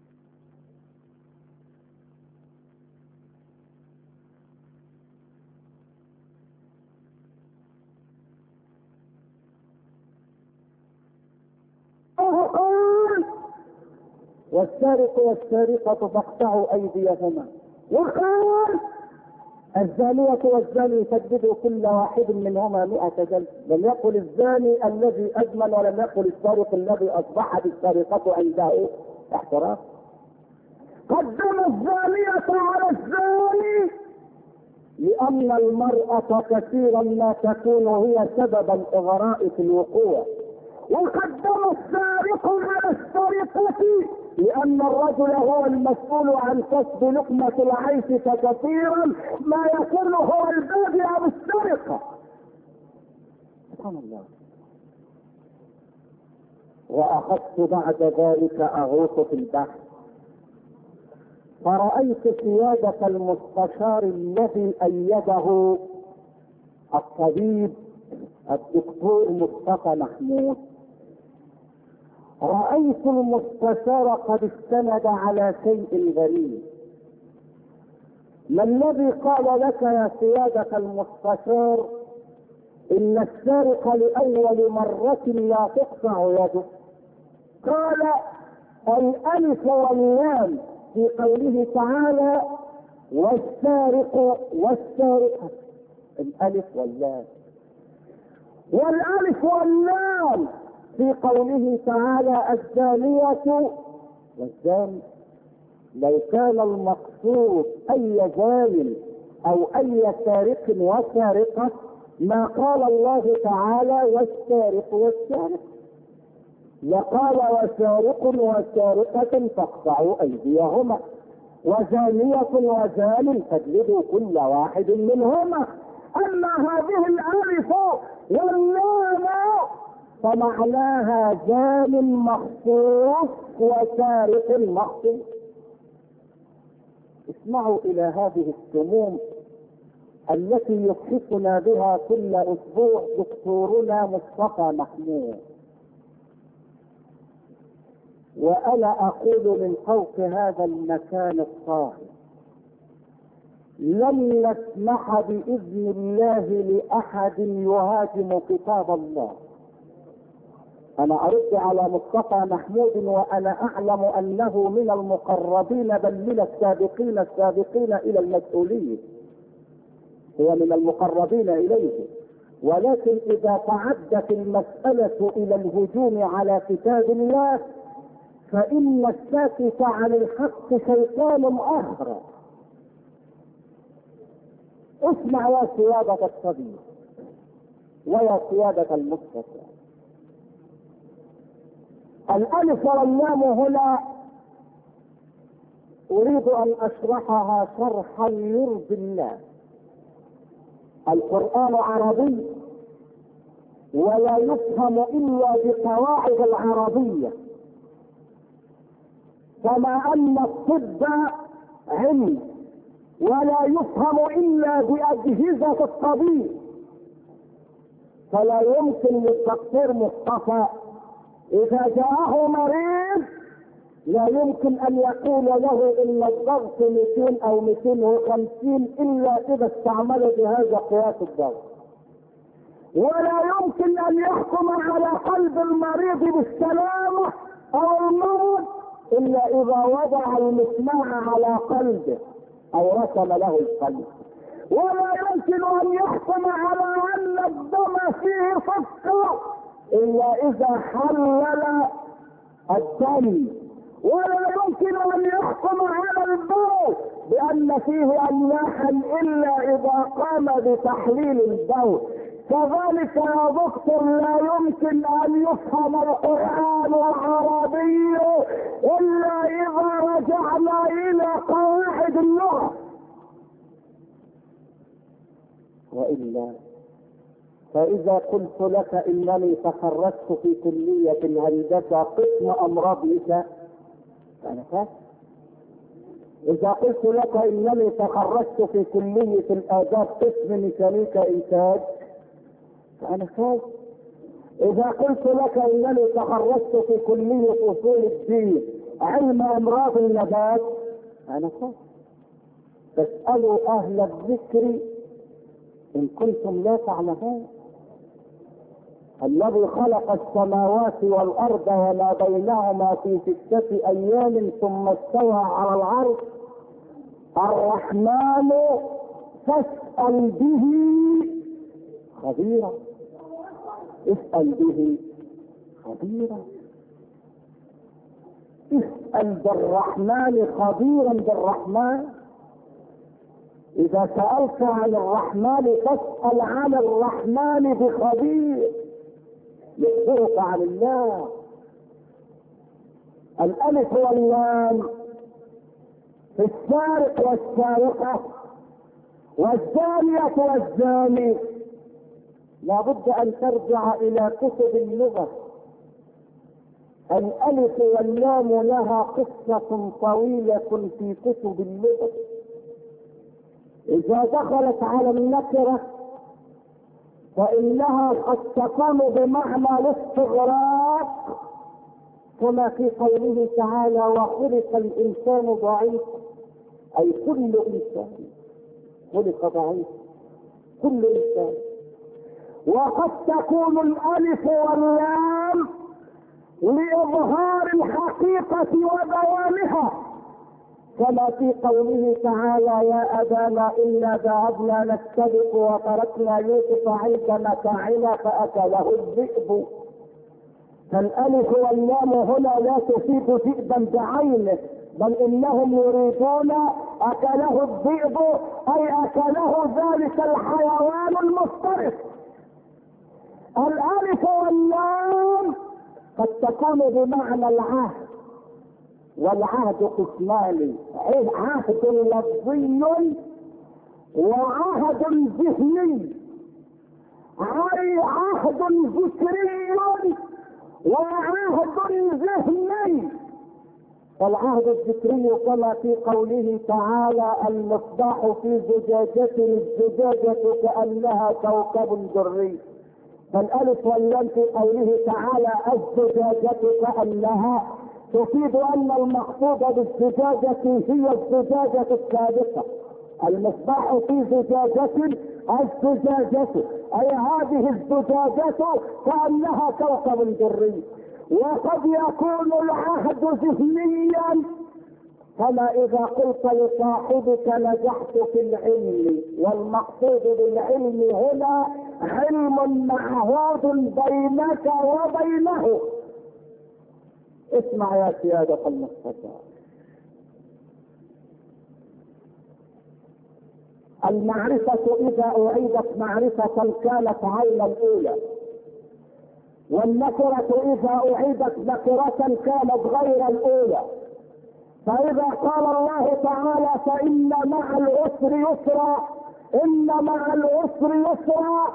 والسارق والسارقة فاقطعوا أيديهما، وقال: الزانية والزاني فجدوا كل واحد منهما مئة جلد. لم يقل الزاني الذي أدمن، ولم يقل السارق الذي أصبحت السرقة عنده احتراف. قدم الزانية على الزاني لأن المرأة كثيرا ما تكون هي سبب الإغراء في الوقوع، وقدم السارق على السرقة لأن الرجل هو المسؤول عن كسب لقمة العيش، فكثيرا ما يكون هو البادئ بالسرقة. سبحان الله. وأخذت بعد ذلك أغوص في البحث، فرأيت سيادة المستشار الذي أيده الطبيب الدكتور مصطفى محمود. رأيت المستشار قد استند على شيء غريب. ما الذي قال لك يا سيادة المستشار إن السارق لأول مرة لا تقطع يده؟ قال: الألف واللام في قوله تعالى: والسارق والسارقة. الألف واللام، والألف واللام في قوله تعالى: الزانية والزاني. لو كان المقصود أي زان أو أي سارق وسارقة ما قال الله تعالى: والسارق والسارق، لقال: وسارق وسارقة فاقطعوا أيديهما، وزانية وزان فاجلدوا كل واحد منهما. أما هذه الألف واللام فمعناها زان مخصوص وسارق مخصوص. اسمعوا إلى هذه السموم التي يبحثنا بها كل أسبوع دكتورنا مصطفى محمود. وأنا أقول من فوق هذا المكان الطاهر: لن نسمح بإذن الله لأحد يهاجم كتاب الله. أنا أرد على مصطفى محمود وأنا أعلم أنه من المقربين بل من السابقين السابقين إلى المسؤولية، هو من المقربين إليه. ولكن إذا تعدت المسألة إلى الهجوم على كتاب الله فإن الساكت عن الحق شيطان آخر. اسمع يا سيادة الطبيب ويا سيادة المستشفى، الألف واللام هنا أريد أن أشرحها شرحا يرضي الله. القرآن عربي ولا يفهم إلا بقواعد العربية، كما أن الطب علم ولا يفهم إلا بأجهزة الطبيب. فلا يمكن للدكتور مصطفى إذا جاءه مريض لا يمكن أن يقول له إن الضغط مئتين أو مئتين وخمسين إلا إذا استعمل جهاز قياس الضغط، ولا يمكن أن يحكم على قلب المريض بالسلامة أو المرض إلا إذا وضع المسمار على قلبه أو رسم له القلب، ولا يمكن أن يحكم على أن الدم فيه صفقة إلا إذا حلل الدم، ولا يمكن أن يحكم على البول بأن فيه أملاحا إلا إذا قام بتحليل البول. كذلك يا دكتور لا يمكن أن يفهم القرآن العربي إلا إذا رجعنا إلى قواعد اللغة، وإلا فإذا قلت لك إنني تخرجت في كلية الهندسة قسم أمراض نساء أنا فاهم. إذا قلت لك إنني تخرجت في كلية الآداب قسم ميكانيكا إنتاج فأنا فاهم. إذا قلت لك إنني تخرجت في كلية أصول الدين علم أمراض النبات أنا فاهم. فاسألوا أهل الذكر إن كنتم لا تعلمون. الذي خلق السماوات والأرض وما بينهما في ستة أيام ثم استوى على العرش الرحمن فاسأل به خبيرا. اسأل به خبيرا. اسأل بالرحمن خبيرا بالرحمن. إذا سألت عن الرحمن فاسأل عن الرحمن بخبير يخبرك عن الله. الألف واللام في السارق والسارقة والزانية والزاني لابد أن ترجع إلى كتب اللغة. الألف واللام لها قصة طويلة في كتب اللغة. إذا دخلت على النكرة فإنها قد تكون بمعنى الاستغراق، كما في قوله تعالى وخلق الإنسان ضعيفا، أي كل إنسان خلق ضعيفا، كل إنسان. وقد تكون الألف واللام لإظهار الحقيقة وبيانها، كما في قوله تعالى يا أبانا إنا ذهبنا نستبق وتركنا يوسف عند متاعنا فأكله الذئب. فالألف واللام هنا لا تفيد ذئبا بعينه، بل إنهم يريدون أكله الذئب أي أكله ذلك الحيوان المفترس. الألف واللام قد تكون بمعنى العهد، والعهد قسمان، عهد لفظي وعهد ذهني، أي عهد ذكري وعهد ذهني. العهد الذكري كما في قوله تعالى المصباح في زجاجة الزجاجة كأنها كوكب دري. فالألف واللام في قوله تعالى الزجاجة كأنها تفيد أن المقصود بالزجاجة هي الزجاجة السابقة. المصباح في زجاجة الزجاجة أي هذه الزجاجة كأنها كوكب دري. وقد يكون العهد ذهنيا، كما إذا قلت لصاحبك نجحت في العلم، والمقصود بالعلم هنا علم معهود بينك وبينه. اسمع يا سيادة المستشار، المعرفة إذا أعيدت معرفة كانت عين الأولى، والنكرة إذا أعيدت نكرة كانت غير الأولى. فإذا قال الله تعالى فإن مع العسر يسرا، إن مع العسر يسرا،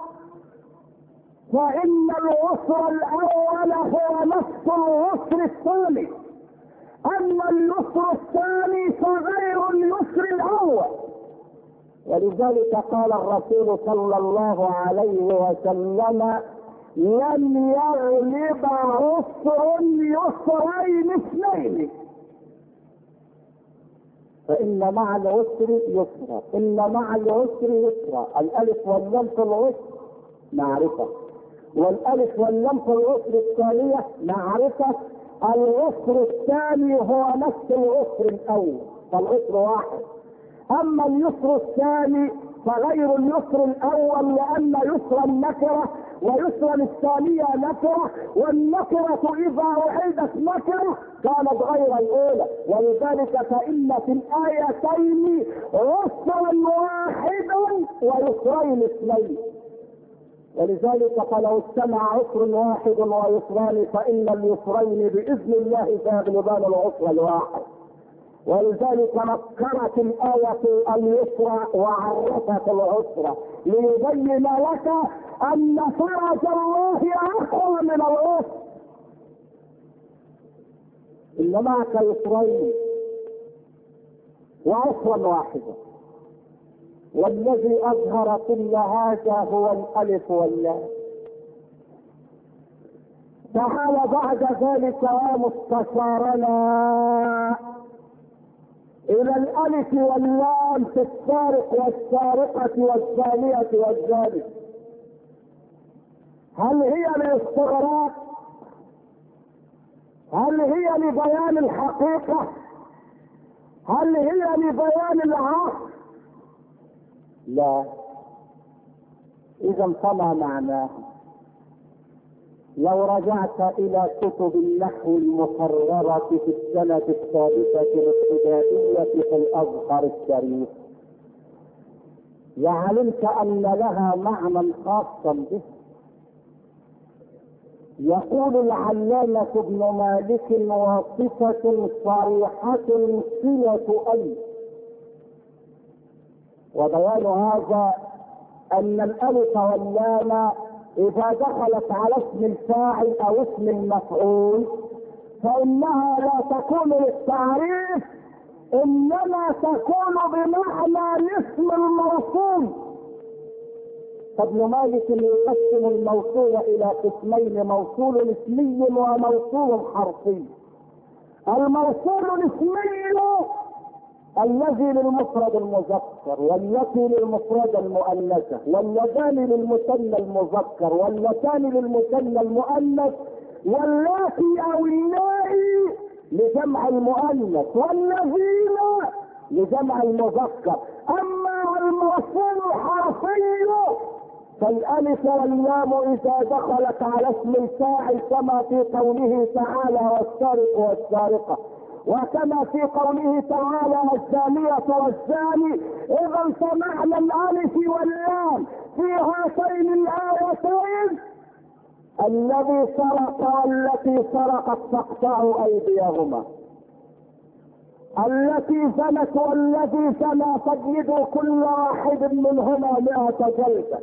فإن العسر الأول هو نفس العسر الثاني، أما اليسر الثاني فغير اليسر الأول. ولذلك قال الرسول صلى الله عليه وسلم لن يغلب عسر يسرين اثنين، فإن مع العسر يسرا، إن مع العسر يسرا. الألف واللام في العسر معرفة، والألف واللام في العسر الثانية معرفة. العسر الثاني هو نفس العسر الأول، فالعسر واحد. أما اليسر الثاني فغير اليسر الأول، لأن يسر النكرة ويسر الثانية نكرة، والنكرة إذا أعيدت نكرة كانت غير الأولى. ولذلك فإن في الآيتين عسرا واحدا ويسرين اثنين. ولذلك فلو اجتمع عسر واحد ويسران فإن اليسرين بإذن الله سيغلبان العسر الواحد. ولذلك نكرت الآية اليسرى وعرفت العسرى ليبين لك أن فرج الله أقوى من العسر. إن معك يسرين وعسرا واحدا، والذي أظهر كل هذا هو الألف واللام. تعال بعد ذلك يا مستشارنا إلى الألف واللام في السارق والسارقة والزانية والزاني. هل هي للاستغراق؟ هل هي لبيان الحقيقة؟ هل هي لبيان العقل؟ لا. إذا فما معناه؟ لو رجعت إلى كتب النحو المقررة في السنة الثالثة الابتدائية في الأزهر الشريف لعلمت أن لها معنى خاصا به. يقول العلامة ابن مالك وصفة صريحة صلة أي، وبيان هذا أن الألف واللام إذا دخلت على اسم الفاعل أو اسم المفعول فإنها لا تكون للتعريف، إنما تكون بمعنى الاسم الموصول. فابن مالك يقسم الموصول إلى قسمين: موصول اسمي وموصول حرفي. الموصول الاسمي الذي للمفرد المذكر، والتي للمفرد المؤنثة، واللذان للمثنى المذكر، واللتان للمثنى المؤنث، واللاتي او اللائي لجمع المؤنث، والذين لجمع المذكر. اما الموصول الحرفي فالالف واللام اذا دخلت على اسم الفاعل كما في قوله تعالى والسارق والسارقة، وكما في قوله تعالى الزانية والزاني. اذا فمعنى الالف واللام في هاتين الايتين الذي سرق والتي سرقت تقطع ايديهما، التي زنت والذي زنى فاجلدوا كل واحد منهما مئة جلدة.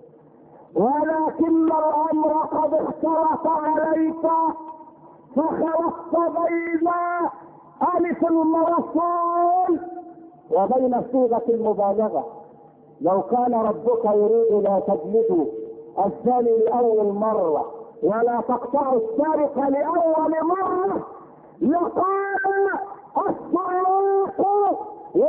ولكن الامر قد اختلط عليك فخلطت بين ألف الموصول وبين صيغة المبالغة. لو كان ربك يريد لا تجلدوا الزاني لأول مرة ولا تقطعوا السارق لأول مرة لقال السراق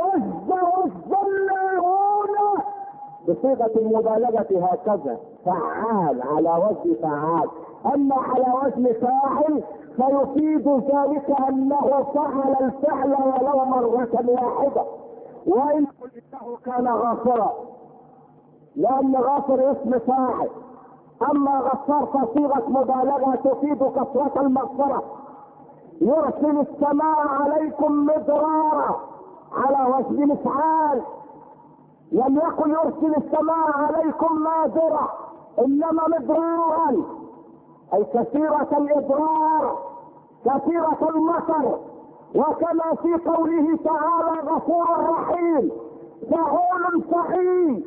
والزناهون بصيغة المبالغة هكذا، فعال على وجه فعال. أما على وزن فاعل فيفيد ذلك أنه فعل الفعل ولو مرة واحدة، وإن إنه كان غافرا، لأن غافر اسم فاعل. أما غفار فصيغة مبالغة تفيد كثرة المغفرة. يرسل السماء عليكم مدرارا على وزن مفعال، لم يكن يرسل السماء عليكم مادرة انما مدرارا، اي كثيرة الاضرار كثيرة المطر. وكما في قوله تعالى غفور رحيم فعول فحيم.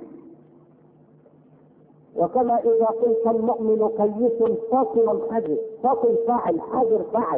وكما اذا قلت المؤمن كيس فاصل حجر، فاصل فاعل، حجر فاعل.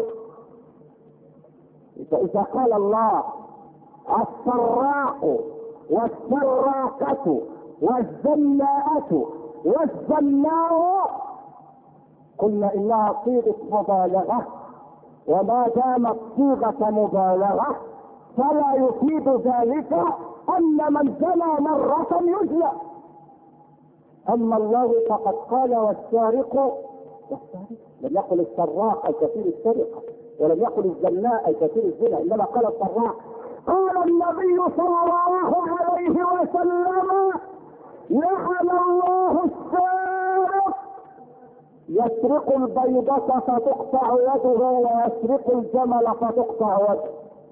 فاذا قال الله السراق والسراقة والزناءة والزناء قلنا انها صيغة مبالغة، وما دامت صيغة مبالغة فلا يفيد ذلك ان من زنى مرة يجلى. اما الله فقد قال والسارق والسارق، لم يقل السراق اي كثير السرقة، ولم يقل الزناء اي كثير الزنا، انما قال السراق. قال النبي صلى الله عليه وسلم لعن الله السارق يسرق البيضة فتقطع يده ويسرق الجمل فتقطع يده.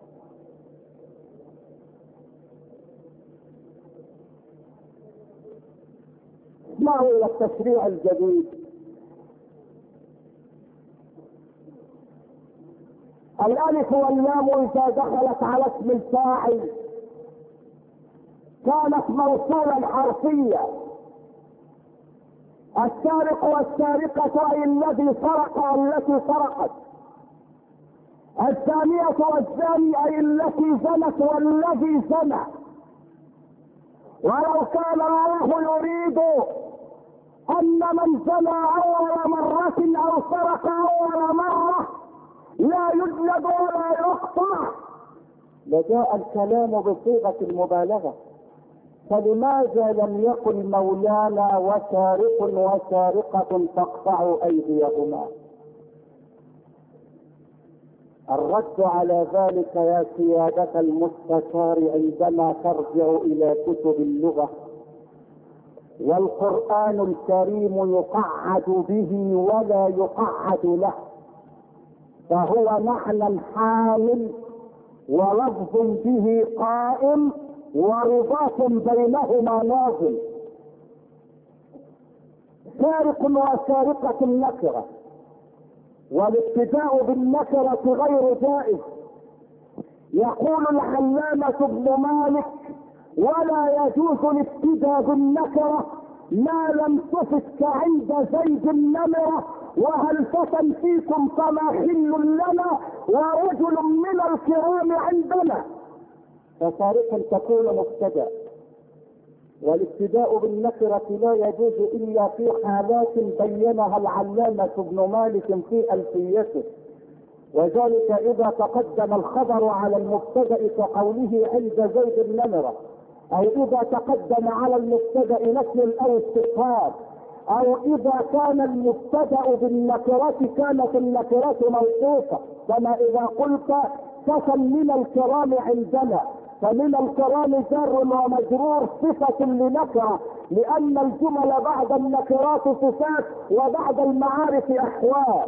اسمعوا الى التشريع الجديد. الالف واللام اذا دخلت على اسم الفاعل كانت موصولا حرفيا. السارق والسارقة اي الذي سرق والتي سرقت، الزانية والزاني اي التي زنت والذي زنى. ولو كان الله يريد ان من زنى اول مرة او سرق اول مرة لا يجلد ولا يقطع لجاء الكلام بصيغة المبالغة. فلماذا لم يقل مولانا وسارق وسارقة تقطعوا ايديهما؟ الرد على ذلك يا سيادة المستشار عندما ترجع الى كتب اللغة، والقرآن الكريم يقعد به ولا يقعد له، فهو معنى حامل ولفظ به قائم ورباط بينهما نازل. سارق وسارقة نكرة، والابتداء بالنكرة غير جائز. يقول العلامة ابن مالك ولا يجوز الابتداء بالنكرة ما لم تفت كعند زيد النمرة وهل فتى فيكم فما حل لنا ورجل من الكرام عندنا. فسارق تكون مبتدأ، والابتداء بالنكرة لا يجوز الا في حالات بينها العلامة ابن مالك في ألفيته، وذلك اذا تقدم الخبر على المبتدأ كقوله عند زيد النمرة، او اذا تقدم على المبتدأ نفي او استفهام، او اذا كان المبتدأ بالنكرة كانت النكرة موصوفة، كما اذا قلت فتى من الكرام عندنا، فمن الكرام جار ومجرور صفة لنكرة، لان الجمل بعد النكرات صفات وبعد المعارف احوال.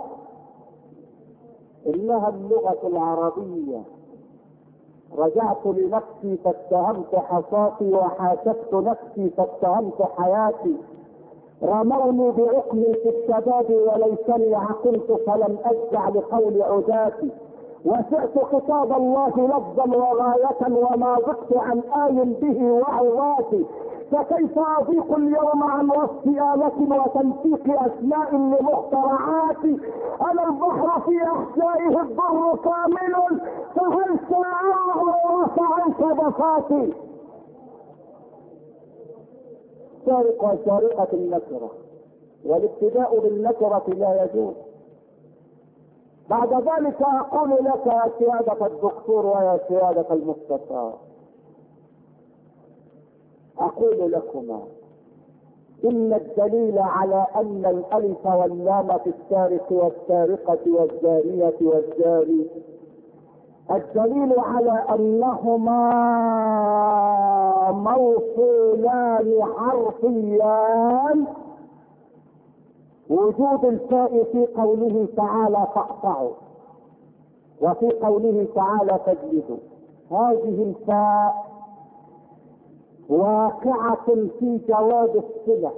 انها اللغة العربية. رجعت لنفسي فاتهمت حصاتي وحاسبت نفسي فاتهمت حياتي. رموني بعقلي في الشباب وليسني عقلت فلم اشجع لقول عداتي. وسعت خطاب الله لفظا وغاية وما ضقت عن آي به وعظاتي. فكيف اضيق اليوم عن وصف آلة وتنسيق اسماء لمخترعاتي. انا البحر في احشائه الضر كامل فهل ساعه ورفعت بساطي. سارق وسارقة النكرة، والابتداء بالنكرة لا يجوز. بعد ذلك اقول لك يا سيادة الدكتور ويا سيادة المستشار، اقول لكما ان الدليل على ان الالف واللام في السارق والسارقة والزانية والزاني، الدليل على انهما موصولان حرفيان وجود الفاء في قوله تعالى فاقطعوا، وفي قوله تعالى فاجلدوا. هذه الفاء واقعة في جواب الصلة،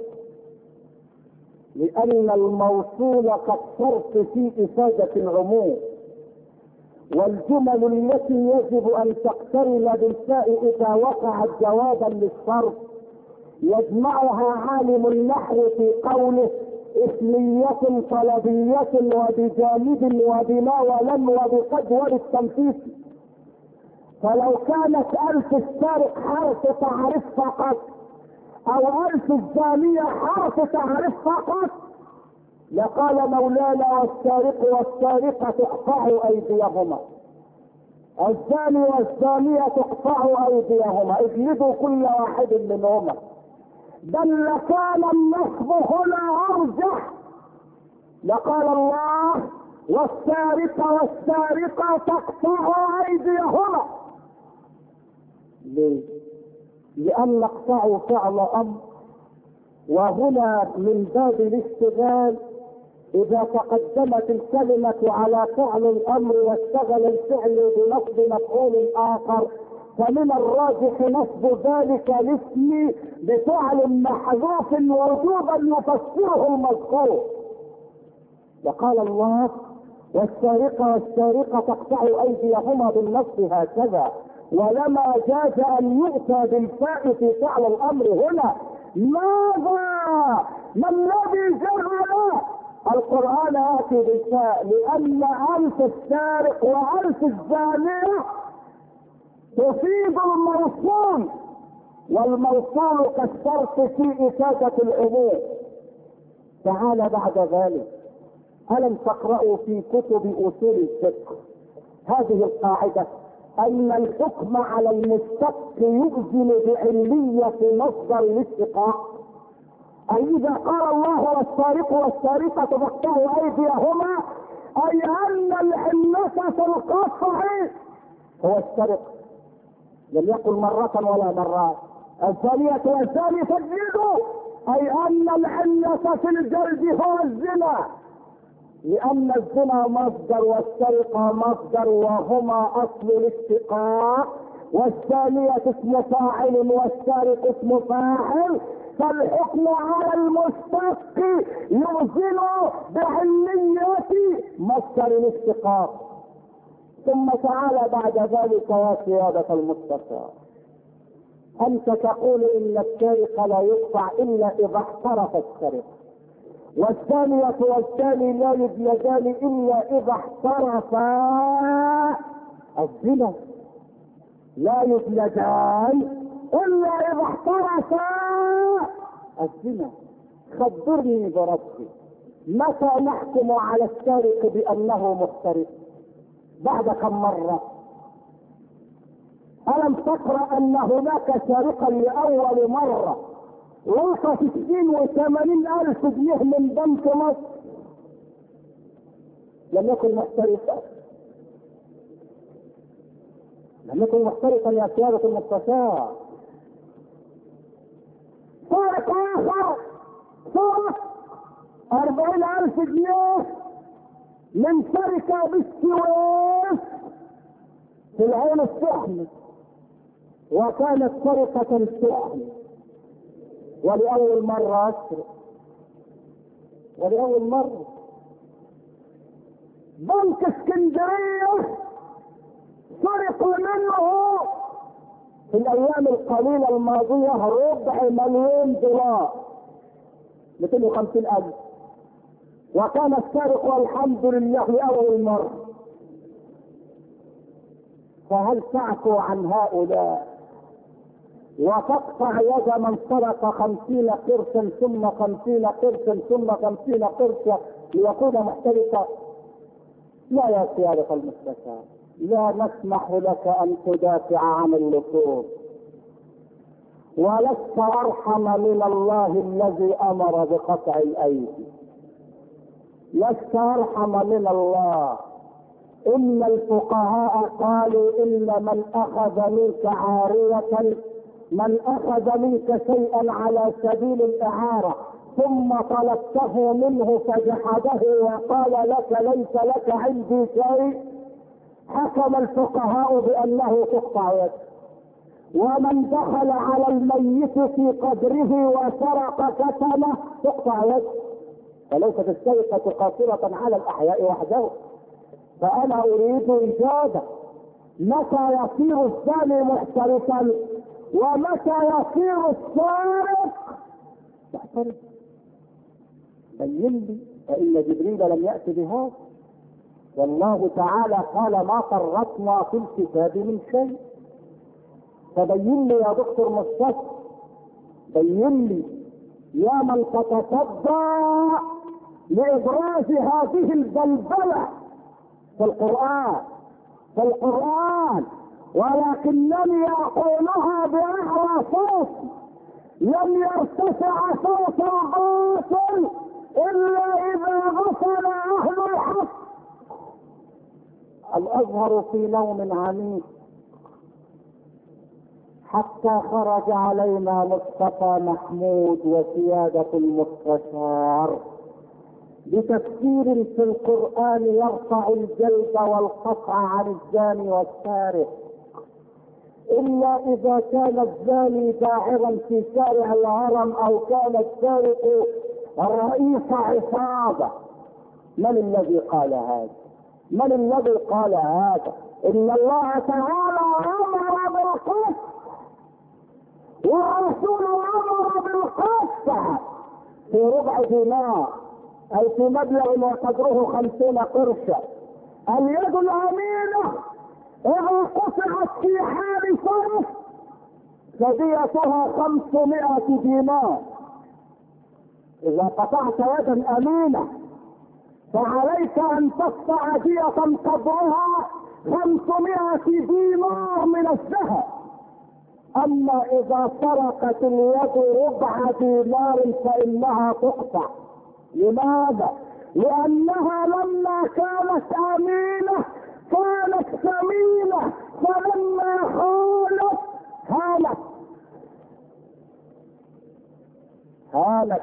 لأن الموصول كالصرف في إفادة العموم، والجمل التي يجب أن تقترن بالفاء إذا وقعت جوابا للصرف يجمعها عالم النحو في قوله اسمية طلبية وبجانب وبما ولم وبقد وبالتنفيذ. فلو كانت ألف السارق حرف تعريف فقط أو ألف الزانية حرف تعريف فقط لقال مولانا والسارق والسارقة تقطعوا أيديهما، الزاني والزانية تقطعوا أيديهما، اجلدوا كل واحد منهما. بل لكان النصب هنا أرجح، لقال الله والسارق والسارقة تقطعوا أيديهما. ليه؟ لأن اقطعوا فعل أمر، وهنا من باب الاشتغال إذا تقدمت الكلمة على فعل الأمر واشتغل الفعل بنصب مفعول آخر فمن الراجح نصب ذلك الاسم بفعل محذوف وجوبا يفسره المذكور. وقال الله والسارقة والسارقة تقطعوا أيديهما بالنصب هكذا، ولما جاز أن يؤتى بالفاء في فعل الأمر هنا. ماذا؟ ما الذي جرى؟ القرآن آتي بالفاء لأن ألف السارق وألف الزانية تفيد الموصول، والموصول كالشرط في إفادة العموم. تعال بعد ذلك، ألم تقرأوا في كتب أصول الفقه هذه القاعدة أن الحكم على المشتق يؤذن بعلية مصدر الاشتقاق؟ أي إذا قال الله والسارق والسارقة تقطعوا أيديهما أي أن العلة في القطع هو السرق، لم يقل مرة ولا مرات الزانية والزاني فاجلدوا، أي أن العلة في الجلد هو الزنا، لأن الزنا مصدر والسرقة مصدر وهما أصل الاشتقاق، والزانية اسم فاعل والسارق اسم فاعل، فالحكم على المشتق يؤذن بعلية مصدر الاشتقاق. ثم تعالى بعد ذلك يا سيادة المستشار، أنت تقول إن السارق لا يقطع إلا إذا احترف السرقة، والثانية والثاني لا يبلغان إلا إذا احترفا الزنا، لا يبلغان إلا إذا احترفا الزنا. خبرني بربي، متى نحكم على السارق بأنه محترف؟ بعد كم مرة؟ ألم تقرأ أن هناك سارقا لأول مرة وصل ستين وثمانين ألف جنيه من بنك مصر لم يكن محترفا؟ لم يكن محترفا يا سيادة المستشار. سارق آخر سرق أربعين ألف جنيه من شركة بالسويس في العين السخنة، وكانت سرقة سخنة ولأول مرة أسرق، ولأول مرة. بنك اسكندرية سرقوا منه في الأيام القليلة الماضية ربع مليون دولار، مئتين وخمسين ألف، وكان السارق والحمد لله لأول مرة. فهل تعفو عن هؤلاء وتقطع يد من سرق خمسين قرشا ثم خمسين قرشا ثم خمسين قرشا ليكون محترفا؟ لا يا سيادة المستشار، لا نسمح لك أن تدافع عن اللصوص، ولست أرحم من الله الذي أمر بقطع الأيدي، لست أرحم من الله. إن الفقهاء قالوا إن من أخذ منك عارية، من أخذ منك شيئا على سبيل الإعارة ثم طلبته منه فجحده وقال لك ليس لك عندي شيء، حكم الفقهاء بأنه تقطع يده. ومن دخل على الميت في قبره وسرق كتمه تقطع يده. وليست السرقة قاصرة على الأحياء وحده. فأنا أريد إجابة: متى يصير الزاني محترفا؟ ومتى يصير السارق محترف؟ بين لي، فإن جبريل لم يأت بهذا. والله تعالى قال: ما فرطنا في الكتاب من شيء. فبين لي يا دكتور مصطفى، بين لي يا من تتصدى لإبراز هذه البلبلة في القرآن في القرآن ولكنني أقولها بأعلى صوت: لم يرتفع صوت الباطل إلا إذا غفل أهل الحق. الأزهر في نوم عميق حتى خرج علينا مصطفى محمود وسيادة المستشار بتفسير في القرآن يرفع الجلد والقطع عن الزاني والسارق، إلا إذا كان الزاني داعرا في شارع الهرم أو كان السارق رئيس عصابة. من الذي قال هذا؟ من الذي قال هذا؟ إن الله تعالى أمر بالقسط والرسول أمر بالقسط في ربع دينار أي في مبلغ وقدره خمسين قرشا. اليد الأمينة إذا قطعت في حال صرف فديتها خمسمائة دينار. إذا قطعت يدا أمينة فعليك أن تقطع دية قدرها خمسمائة دينار من الذهب. أما إذا سرقت اليد ربع دينار فإنها تقطع. لماذا؟ لأنها لما كانت أمينة كانت ثمينة، فلما خالت هانت هانت.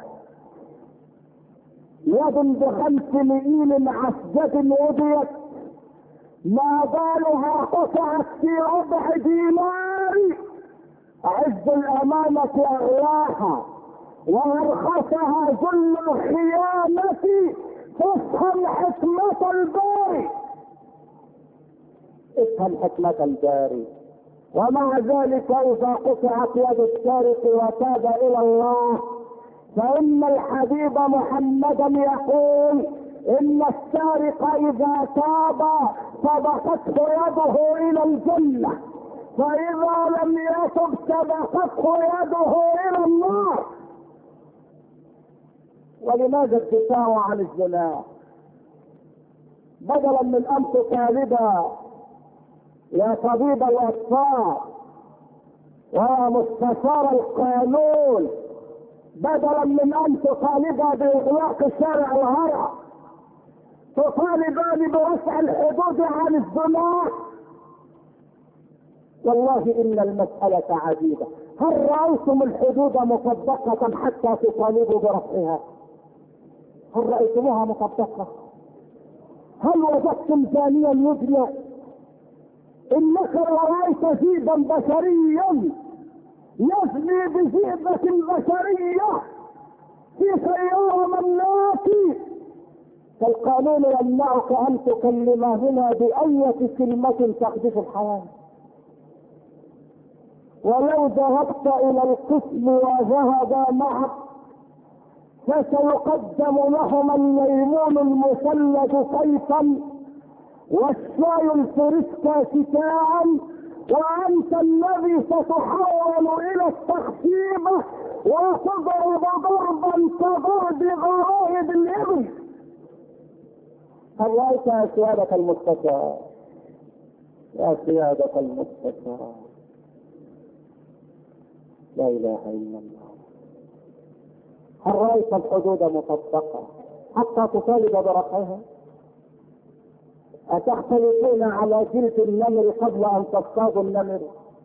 يد بخمس مئين عسجد وضيت ما بالها قطعت في ربع دينار. عز الأمانة أغلاها وأرخصها ذل الخيانة. تفهم حكمة الباري، افهم حكمة الباري. ومع ذلك إذا قطعت يد السارق وتاب إلى الله فإن الحبيب محمدا يقول: إن السارق إذا تاب سبقته يده إلى الجنة، فإذا لم يتب سبقته يده إلى النار. ولماذا الدفاع عن الزنا؟ بدلا من أن تطالب يا طبيب الأطفال ويا مستشار القانون، بدلا من أن تطالب بإغلاق شارع الهرم تطالبان برفع الحدود عن الزنا. والله إن المسألة عجيبة. هل رأيتم الحدود مطبقة حتى تطالبوا برفعها؟ هل رأيتموها مطبقة؟ هل وجدتم زانيا يجلى؟ إنك رأيت ذئبا بشريا يزني بذئبة بشرية في سيارة ملاكي، فالقانون يمنعك أن تكلمهما بأية كلمة تقذف الحياة. ولو ذهبت إلى القسم وذهبا معك فسيقدم لهما الليمون المثلج سيفا والشاي الفريسكا شتاعا، وأنت الذي ستحول إلى التخشيبة وتضرب ضربا كضرب غرائب الإبل. هل رأيت يا سيادة المستشار؟ يا سيادة المستشار، لا إله إلا الله. هل رأيت الحدود مطبقة حتى تطالب برفعها؟ أتختلفون على جلد النمر قبل أن تصطادوا النمر؟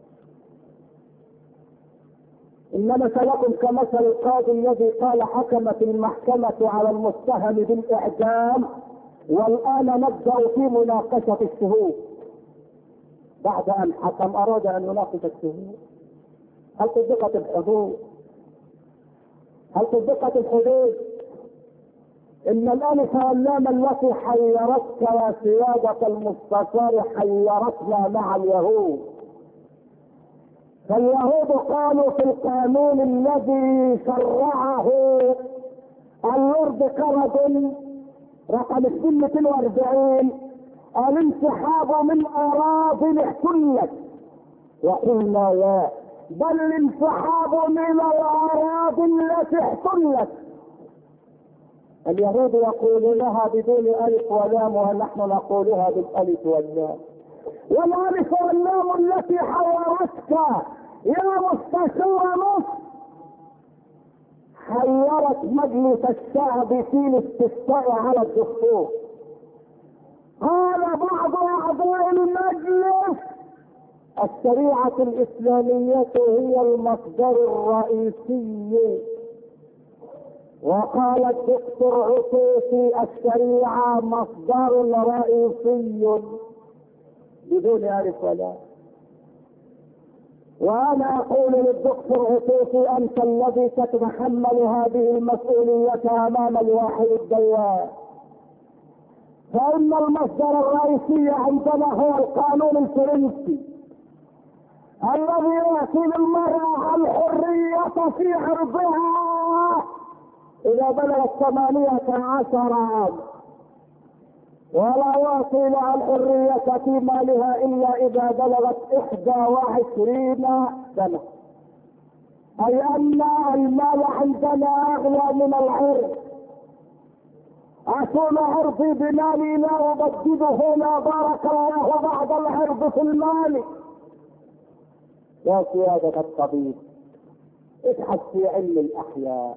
إن مثلكم كمثل القاضي الذي قال حكمت المحكمة على المتهم بالإعدام والآن نبدأ في مناقشة الشهود. بعد ان حكم اراد ان يناقش الشهود. هل طبقت الحدود؟ هل طبقت الحدود؟ ان الالف واللام التي حيرتك يا سيادة المستشار حيرتنا مع اليهود. فاليهود قالوا في القانون الذي شرعه اللورد كردن رقم مئتين واربعين الانسحاب من اراضي احتلت، وقلنا لا، بل الانسحاب من الاراضي التي احتلت. اليهود يقولونها بدون الف ولام ونحن نقولها بالالف واللام. والالف واللام التي حيرتك يا مستشار مصر حيرت مجلس الشعب في الاستفتاء على الدستور. قال بعض اعضاء المجلس الشريعة الاسلامية هي المصدر الرئيسي، وقال الدكتور عطيتي الشريعة مصدر رئيسي بدون الف ولا. وانا اقول للدكتور عطيتي انت الذي ستتحمل هذه المسؤولية امام الواحد الديان، فان المصدر الرئيسي عندنا هو القانون الفرنسي الذي يعطي للمرأة الحرية في عرضها اذا بلغت ثمانية عشر عام، ولا يعطي لها الحرية في مالها الا اذا بلغت احدى وعشرين سنة. اي ان المال عندنا اغلى من العرض. اصون عرضي بمالي لا ابدده، لا بارك الله بعد العرض في المال. يا سيادة الطبيب ابحث في علم الاحياء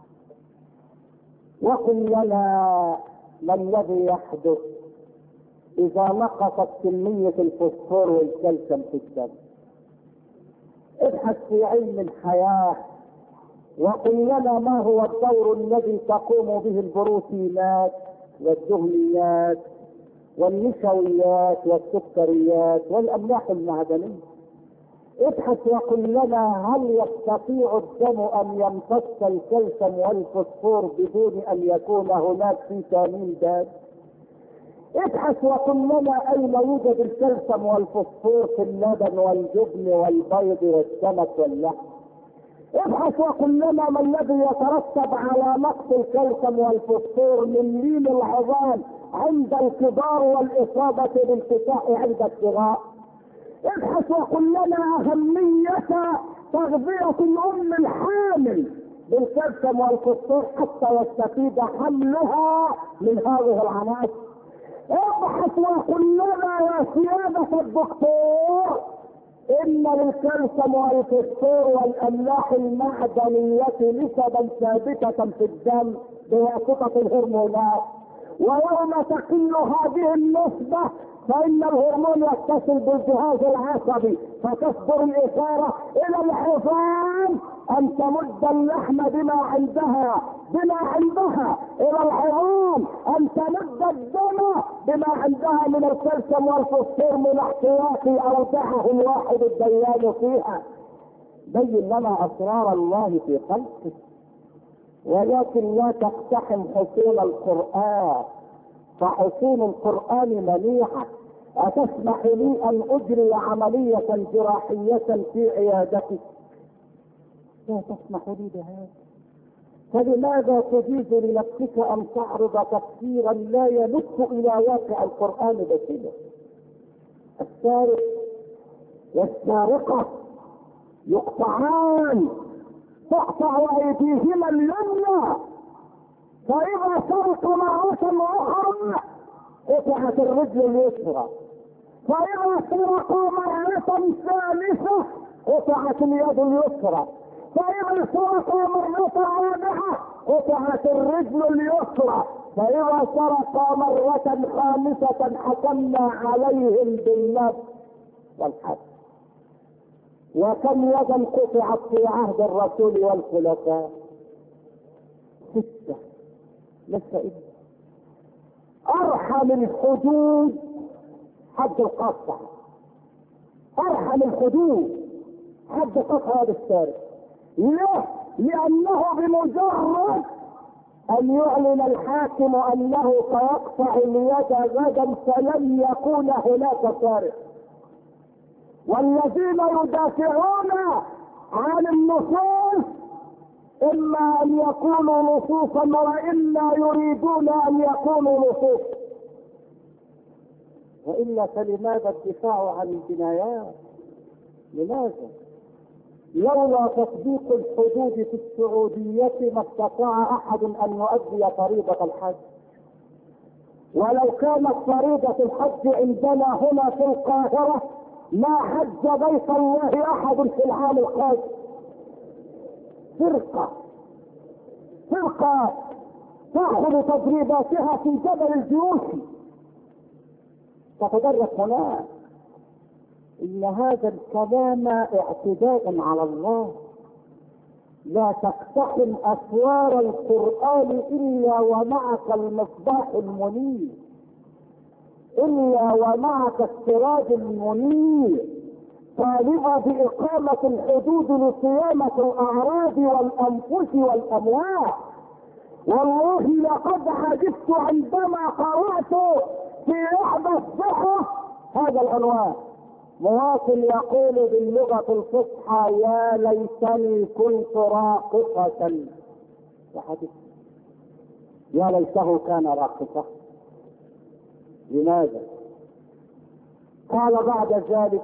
وقل لنا ما الذي يحدث اذا نقصت كمية الفوسفور والكالسيوم في الدم. ابحث في علم الحياة وقل لنا ما هو الدور الذي تقوم به البروتينات والدهنيات والنشويات والسكريات والاملاح المعدنية. ابحث وقل لنا هل يستطيع الدم ان يمتص الكالسيوم والفوسفور بدون ان يكون هناك فيتامين د؟ ابحث وقل لنا اين يوجد الكالسيوم والفوسفور في اللبن والجبن والبيض والسمك واللحم. ابحث وقل لنا ما الذي يترتب على نقص الكالسيوم والفوسفور من لين العظام عند الكبار والاصابة بالكساح عند الصغار. ابحث وقل لنا اهمية تغذية الام الحامل بالكالسيوم والفوسفور حتى يستفيد حملها من هذه العناصر. ابحث وقل لنا يا سيادة الدكتور ان للكالسيوم والفوسفور والاملاح المعدنية نسبا ثابتة في الدم بواسطة الهرمونات، ويوم تقل هذه النسبة فإن الهرمون يتصل بالجهاز العصبي فتصدر الإشارة إلى العظام أن تمد اللحم بما عندها بما عندها إلى العظام أن تمد الدم بما عندها من الكالسيوم والفوسفور من احتياط أودعه الواحد الديان فيها. بين لنا أسرار الله في خلقه، ولكن لا تقتحم حصول القرآن، فحصول القرآن منيعة. أتسمح لي أن أجري عملية جراحية في عيادتك؟ لا تسمح لي بهذا. فلماذا تجيز لنفسك أن تعرض تفسيرا لا يمت إلى واقع القرآن بشيء؟ السارق والسارقة يقطعان تقطع أيديهما اليمنى، فإذا سرق مرة أخرى قطعت الرجل اليسرى، فإذا سرقوا مرة ثالثة قطعت اليد اليسرى، فإذا سرقوا مرة رابعة قطعت الرجل اليسرى، فإذا سرقوا مرة خامسة حكمنا عليهم بالنفس والحد. وكم يدا قطعت في عهد الرسول والخلفاء؟ ستة. لسه إيه؟ أرحم الحدود حد القطع، ارحم الحدود حد قطع هذا الشارع. ليه؟ لانه بمجرد ان يعلن الحاكم انه سيقطع اليد غدا فلن يكون هناك شارع. والذين يدافعون عن النصوص اما ان يكونوا نصوصا والا يريدون ان يكونوا نصوص، والا فلماذا الدفاع عن الجنايات؟ لماذا؟ لولا تطبيق الحدود في السعودية ما استطاع احد ان يؤدي فريضة الحج. ولو كانت فريضة الحج عندنا هنا في القاهرة ما حج بيت الله احد في العام القادم. فرقة فرقة تأخذ تدريباتها في جبل الجيوشي تتدرب هناك. ان هذا الكلام اعتداء على الله. لا تقتحم اسوار القرآن الا ومعك المصباح المنير، الا ومعك السراج المنير، طالبا باقامة الحدود لصيانة الاعراض والانفس والاموال. والله لقد عجبت عندما قرأت في احدى الصحف هذا العنوان: مواطن يقول باللغة الفصحى يا ليتني كنت راقصة. وحدث يا ليته كان راقصة. لماذا؟ قال بعد ذلك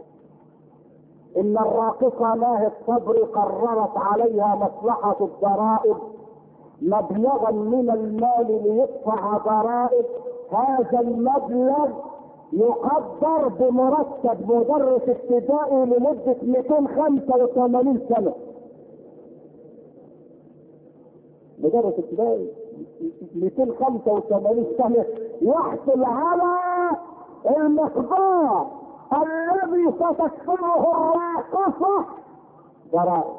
ان الراقصة ناهي الصبر قررت عليها مصلحة الضرائب مبلغا من المال ليدفع ضرائب. هذا المبلغ يقدر بمرتب مدرس ابتدائي لمدة مئتين وخمسة وثمانين سنة. مدرس ابتدائي مئتين وخمسة وثمانين سنة يحصل على المقدار الذي ستدفعه الراقصة ضرائب.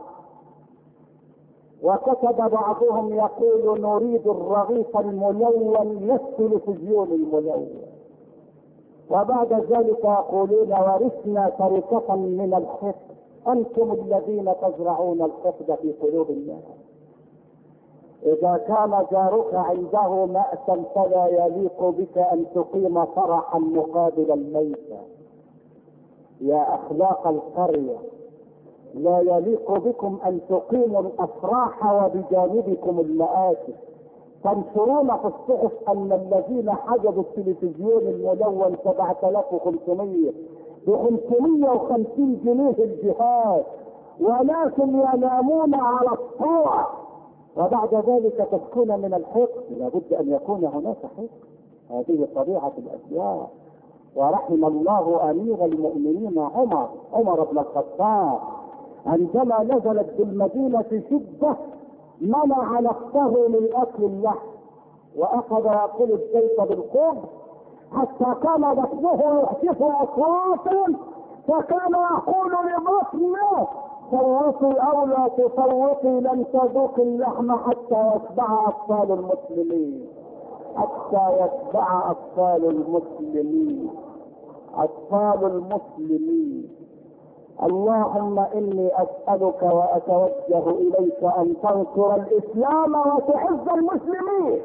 وكتب بعضهم يقول نريد الرغيف الملون للتلفزيون الملون. وبعد ذلك يقولون ورثنا تركة من الحقد. انتم الذين تزرعون الحقد في قلوب الناس. اذا كان جارك عنده مأسا فلا يليق بك ان تقيم فرحا مقابل الميت. يا اخلاق القرية لا يليق بكم ان تقيموا الافراح وبجانبكم المآسي. تنشرون في الصحف ان الذين حجبوا التلفزيون الملون سبعة آلاف وخمسمية ب خمسمية وخمسين جنيه الجهاز، ولكن ينامون على الطوع. وبعد ذلك تسكن من الحقد. لابد ان يكون هناك حقد. هذه طبيعة الاشياء. ورحم الله امير المؤمنين عمر عمر بن الخطاب عندما نزلت بالمدينة في شدة منع نفسه من اكل اللحم واخذ ياكل الزيت بالقرب حتى كان بطنه يحدث اصواتا فكان يقول لبطنه صوتي او لا تصوتي لن تذوق اللحم حتى يتبع اطفال المسلمين حتى يتبع اطفال المسلمين اطفال المسلمين. اللهم اني اسألك واتوجه اليك ان تنصر الاسلام وتعز المسلمين.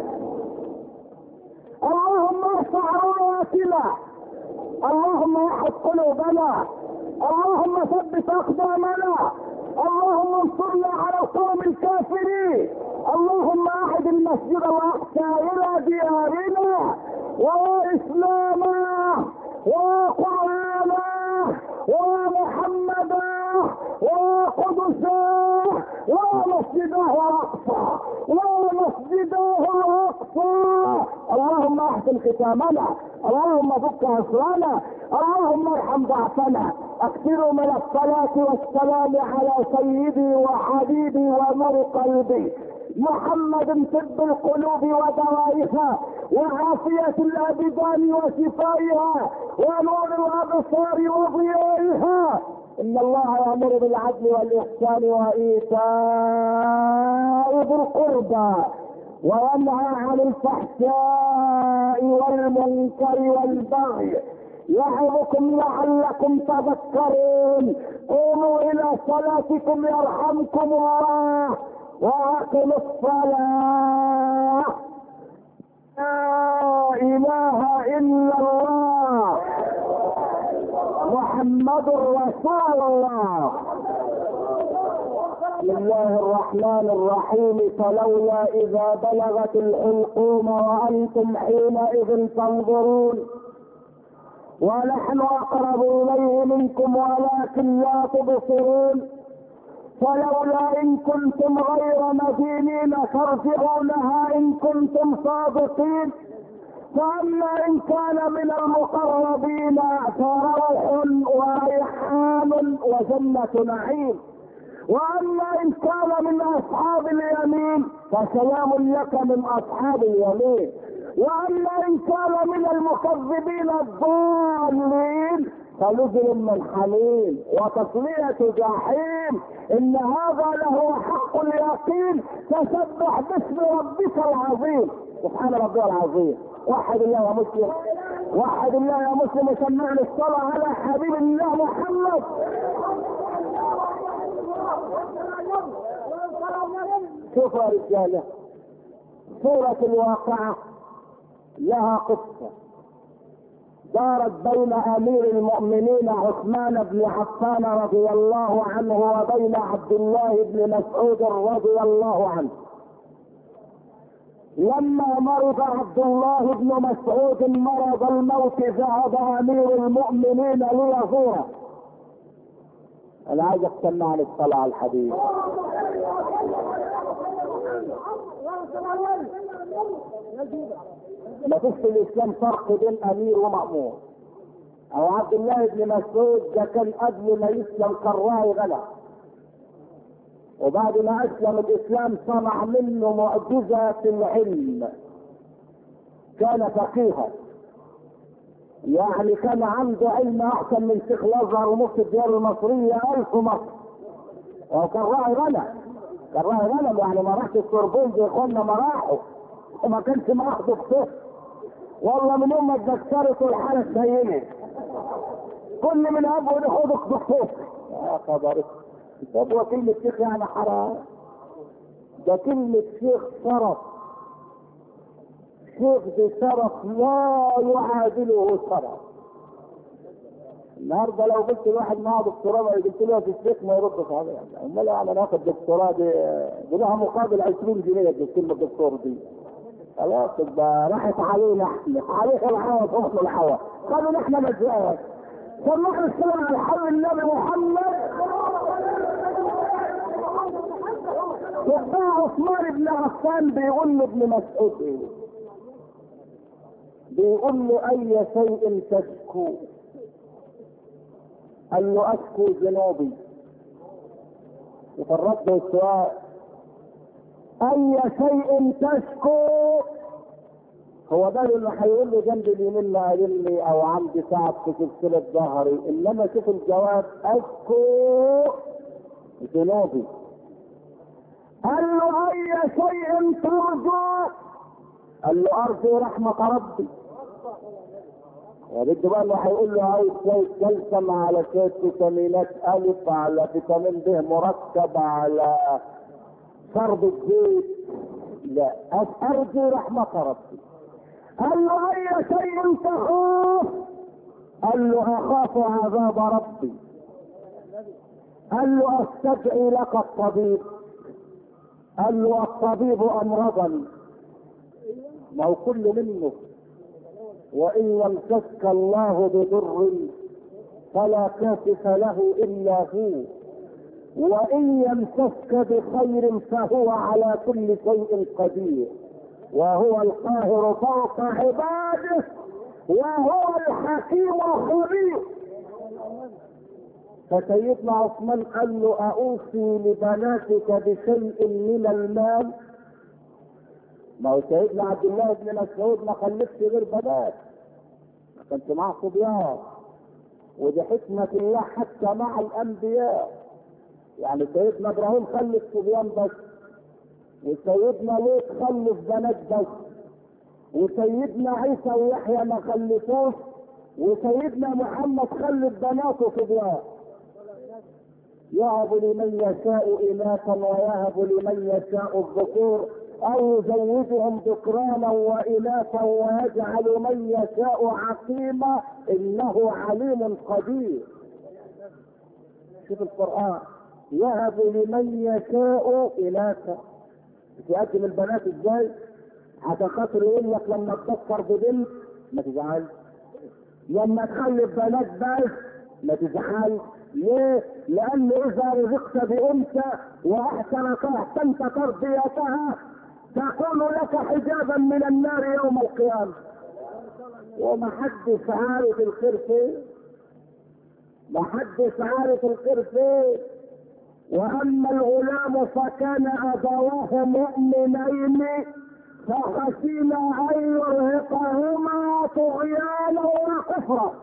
اللهم ارفع راياتنا، اللهم احد قلوبنا، اللهم ثبت اقدامنا، اللهم انصرنا على القوم الكافرين. اللهم اعد المسجد الاقصى الى ديارنا واسلامنا وقرانا ومحمدا وقدسا ومسجده الاقصى ومسجده الاقصى. اللهم احسن ختامنا، اللهم فك اسرنا، اللهم ارحم ضعفنا. اكثروا من الصلاة والسلام على سيدي وحبيبي ونور قلبي محمد طب القلوب ودوائها وعافية الابدان وشفائها ونور الابصار وضيائها. ان الله يأمر بالعدل والاحسان وايتاء ذي القربى وينهى عن الفحشاء والمنكر والبغي يعظكم لعلكم تذكرون. قوموا الى صلاتكم يرحمكم الله واقموا الصلاة. لا اله الا الله محمد رسول الله. بسم الله الرحمن الرحيم. فلولا اذا بلغت الحلقوم وانتم حينئذ تنظرون ونحن اقرب اليه منكم ولكن لا تبصرون. فلولا ان كنتم غير مدينين ترجعونها ان كنتم صادقين. فاما ان كان من المقربين فروح وريحان وجنة نعيم. واما ان كان من اصحاب اليمين فسلام لك من اصحاب اليمين. واما ان كان من المكذبين الضالين فنزل من حميم وتصلية جحيم. ان هذا له حق اليقين. فسبح باسم ربك العظيم. سبحان ربي العظيم. وحد الله يا مسلم، وحد الله يا مسلم. وسمعنا الصلاة على حبيب الله محمد. شوفوا يا رجاله، سورة الواقعة لها قصة دارت بين امير المؤمنين عثمان بن عفان رضي الله عنه وبين عبد الله بن مسعود رضي الله عنه. لما مرض عبد الله بن مسعود مرض الموت ذهب امير المؤمنين ليزوره. انا عايز استنى عن الصلاة على الحديث. ما فيش في الاسلام فرق بين امير ومأمور. او عبد الله بن مسعود ده كان قبل ما يسلم كان راعي غنم، وبعد ما اسلم الاسلام صنع منه معجزة في العلم. كان فقيها، يعني كان عنده علم احسن من شيخ الازهر ومفتي الديار المصرية الف مصر. وكان راعي غنم، كان راعي غنم يعني ما راحش السوربون زي اخواننا ما راحوا، وما كانش معاه دكتور. والله من يوم ما اتذكرت الحالة السيئة كل من ابوه ياخدك دكتور. يا خبر. طب وكلمة شيخ يعني حرام؟ ده كلمة شيخ شرف. شيخ دي شرف لا يعادله شرف. النهارده لو قلت لواحد معاه دكتوراه قلت له في الشيخ ما يردش عليها. امال يعني ناخد دكتوراه دي دي لها مقابل عشرين جنيه كلمة الدكتور دي. خلاص تبقى راحت علينا احنا، عليك الهوى فوق الهوى. قالوا نحن مجاز. سمعنا السلام على حبيب النبي محمد. يبقى عثمان بن عفان بيقول له ابن مسعود ايه؟ بيقول له اي شيء تشكو؟ قال له اشكو ذنوبي. وفرقت السؤال اي شيء تشكو؟ هو ده اللي هيقول له جنب اليمين ما قال لي او عندي تعب في سلسله ظهري، انما شوف الجواب اشكو ذنوبي. قال له اي شيء ترجو؟ قال له ارجو رحمه ربي. ورد بقى انه هيقول له عايز شويه كالسيوم على شويه فيتامينات الف على فيتامين ب مركب على شرب الزيت. لا ارجو رحمه ربي. قال له اي شيء تخاف؟ قال له اخاف عذاب ربي. قال له استدعي لك الطبيب. قال له الطبيب امرضني. ما هو كل منه. وان يمسسك الله بضر فلا كاشف له الا هو، وان يمسسك بخير فهو على كل شيء قدير، وهو القاهر فوق عباده، وهو الحكيم الخبير. فسيدنا عثمان قال له اوصي لبناتك بشيء من المال. ما هو سيدنا عبد الله بن مسعود ما خلفش غير بنات، ما كانش معاه صبيان، ودي حكمة الله حتى مع الانبياء. يعني سيدنا ابراهيم خلف صبيان بس، وسيدنا لوط خلف بنات بس، وسيدنا عيسى ويحيى ما خلفوش وسيدنا محمد خلف بناته صبيان، يهب لمن يشاء إناثا ويهب لمن يشاء الذكور أو يزوجهم ذكرانا وإناثا ويجعل من يشاء عقيما إنه عليم قدير. شوف القرآن، يهب لمن يشاء إناثا، تقدم البنات ازاي؟ عشان خاطر يقول لك لما تفكر ببنت ما تزعلش، لما تخلف بنات بس ما تزعلش. ليه؟ لأن إذا رزقت بأنثى وأحسنت أحسنت تربيتها تكون لك حجابا من النار يوم القيامة، ومحدش عارف الخير فين، محدش عارف الخير فين. وأما الغلام فكان أبواه مؤمنين فخشينا أن يرهقهما طغيانا وكفرا.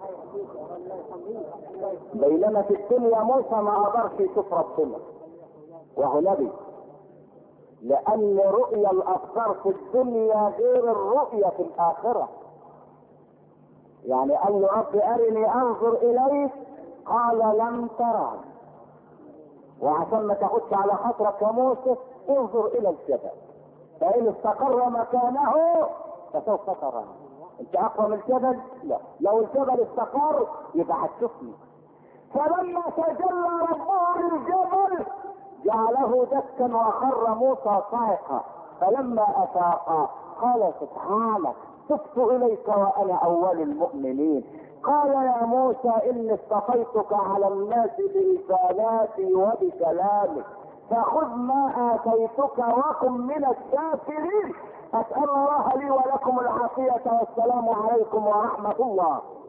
بينما في الدنيا موسى ما قدرش يشوف ربنا وهو نبي، لأن رؤيا الأبصار في الدنيا غير الرؤيا في الآخرة. يعني قال له رب أرني أنظر إليك، قال لم ترى، وعشان ما تاخدش على خاطرك يا موسى انظر إلى الجبل فإن استقر مكانه فسوف ترى. انت اقوى من الجبل؟ لا، لو الجبل استقر يبقى هتشوفني. فلما تجلى ربه للجبل جعله دكا وخر موسى صاعقا، فلما افاق قال سبحانك تبت اليك وانا اول المؤمنين. قال يا موسى اني اصطفيتك على الناس برسالاتي وبكلامي فخذ ما اتيتك وكن من الشاكرين. اسال الله لي ولكم العافيه والسلام عليكم ورحمه الله.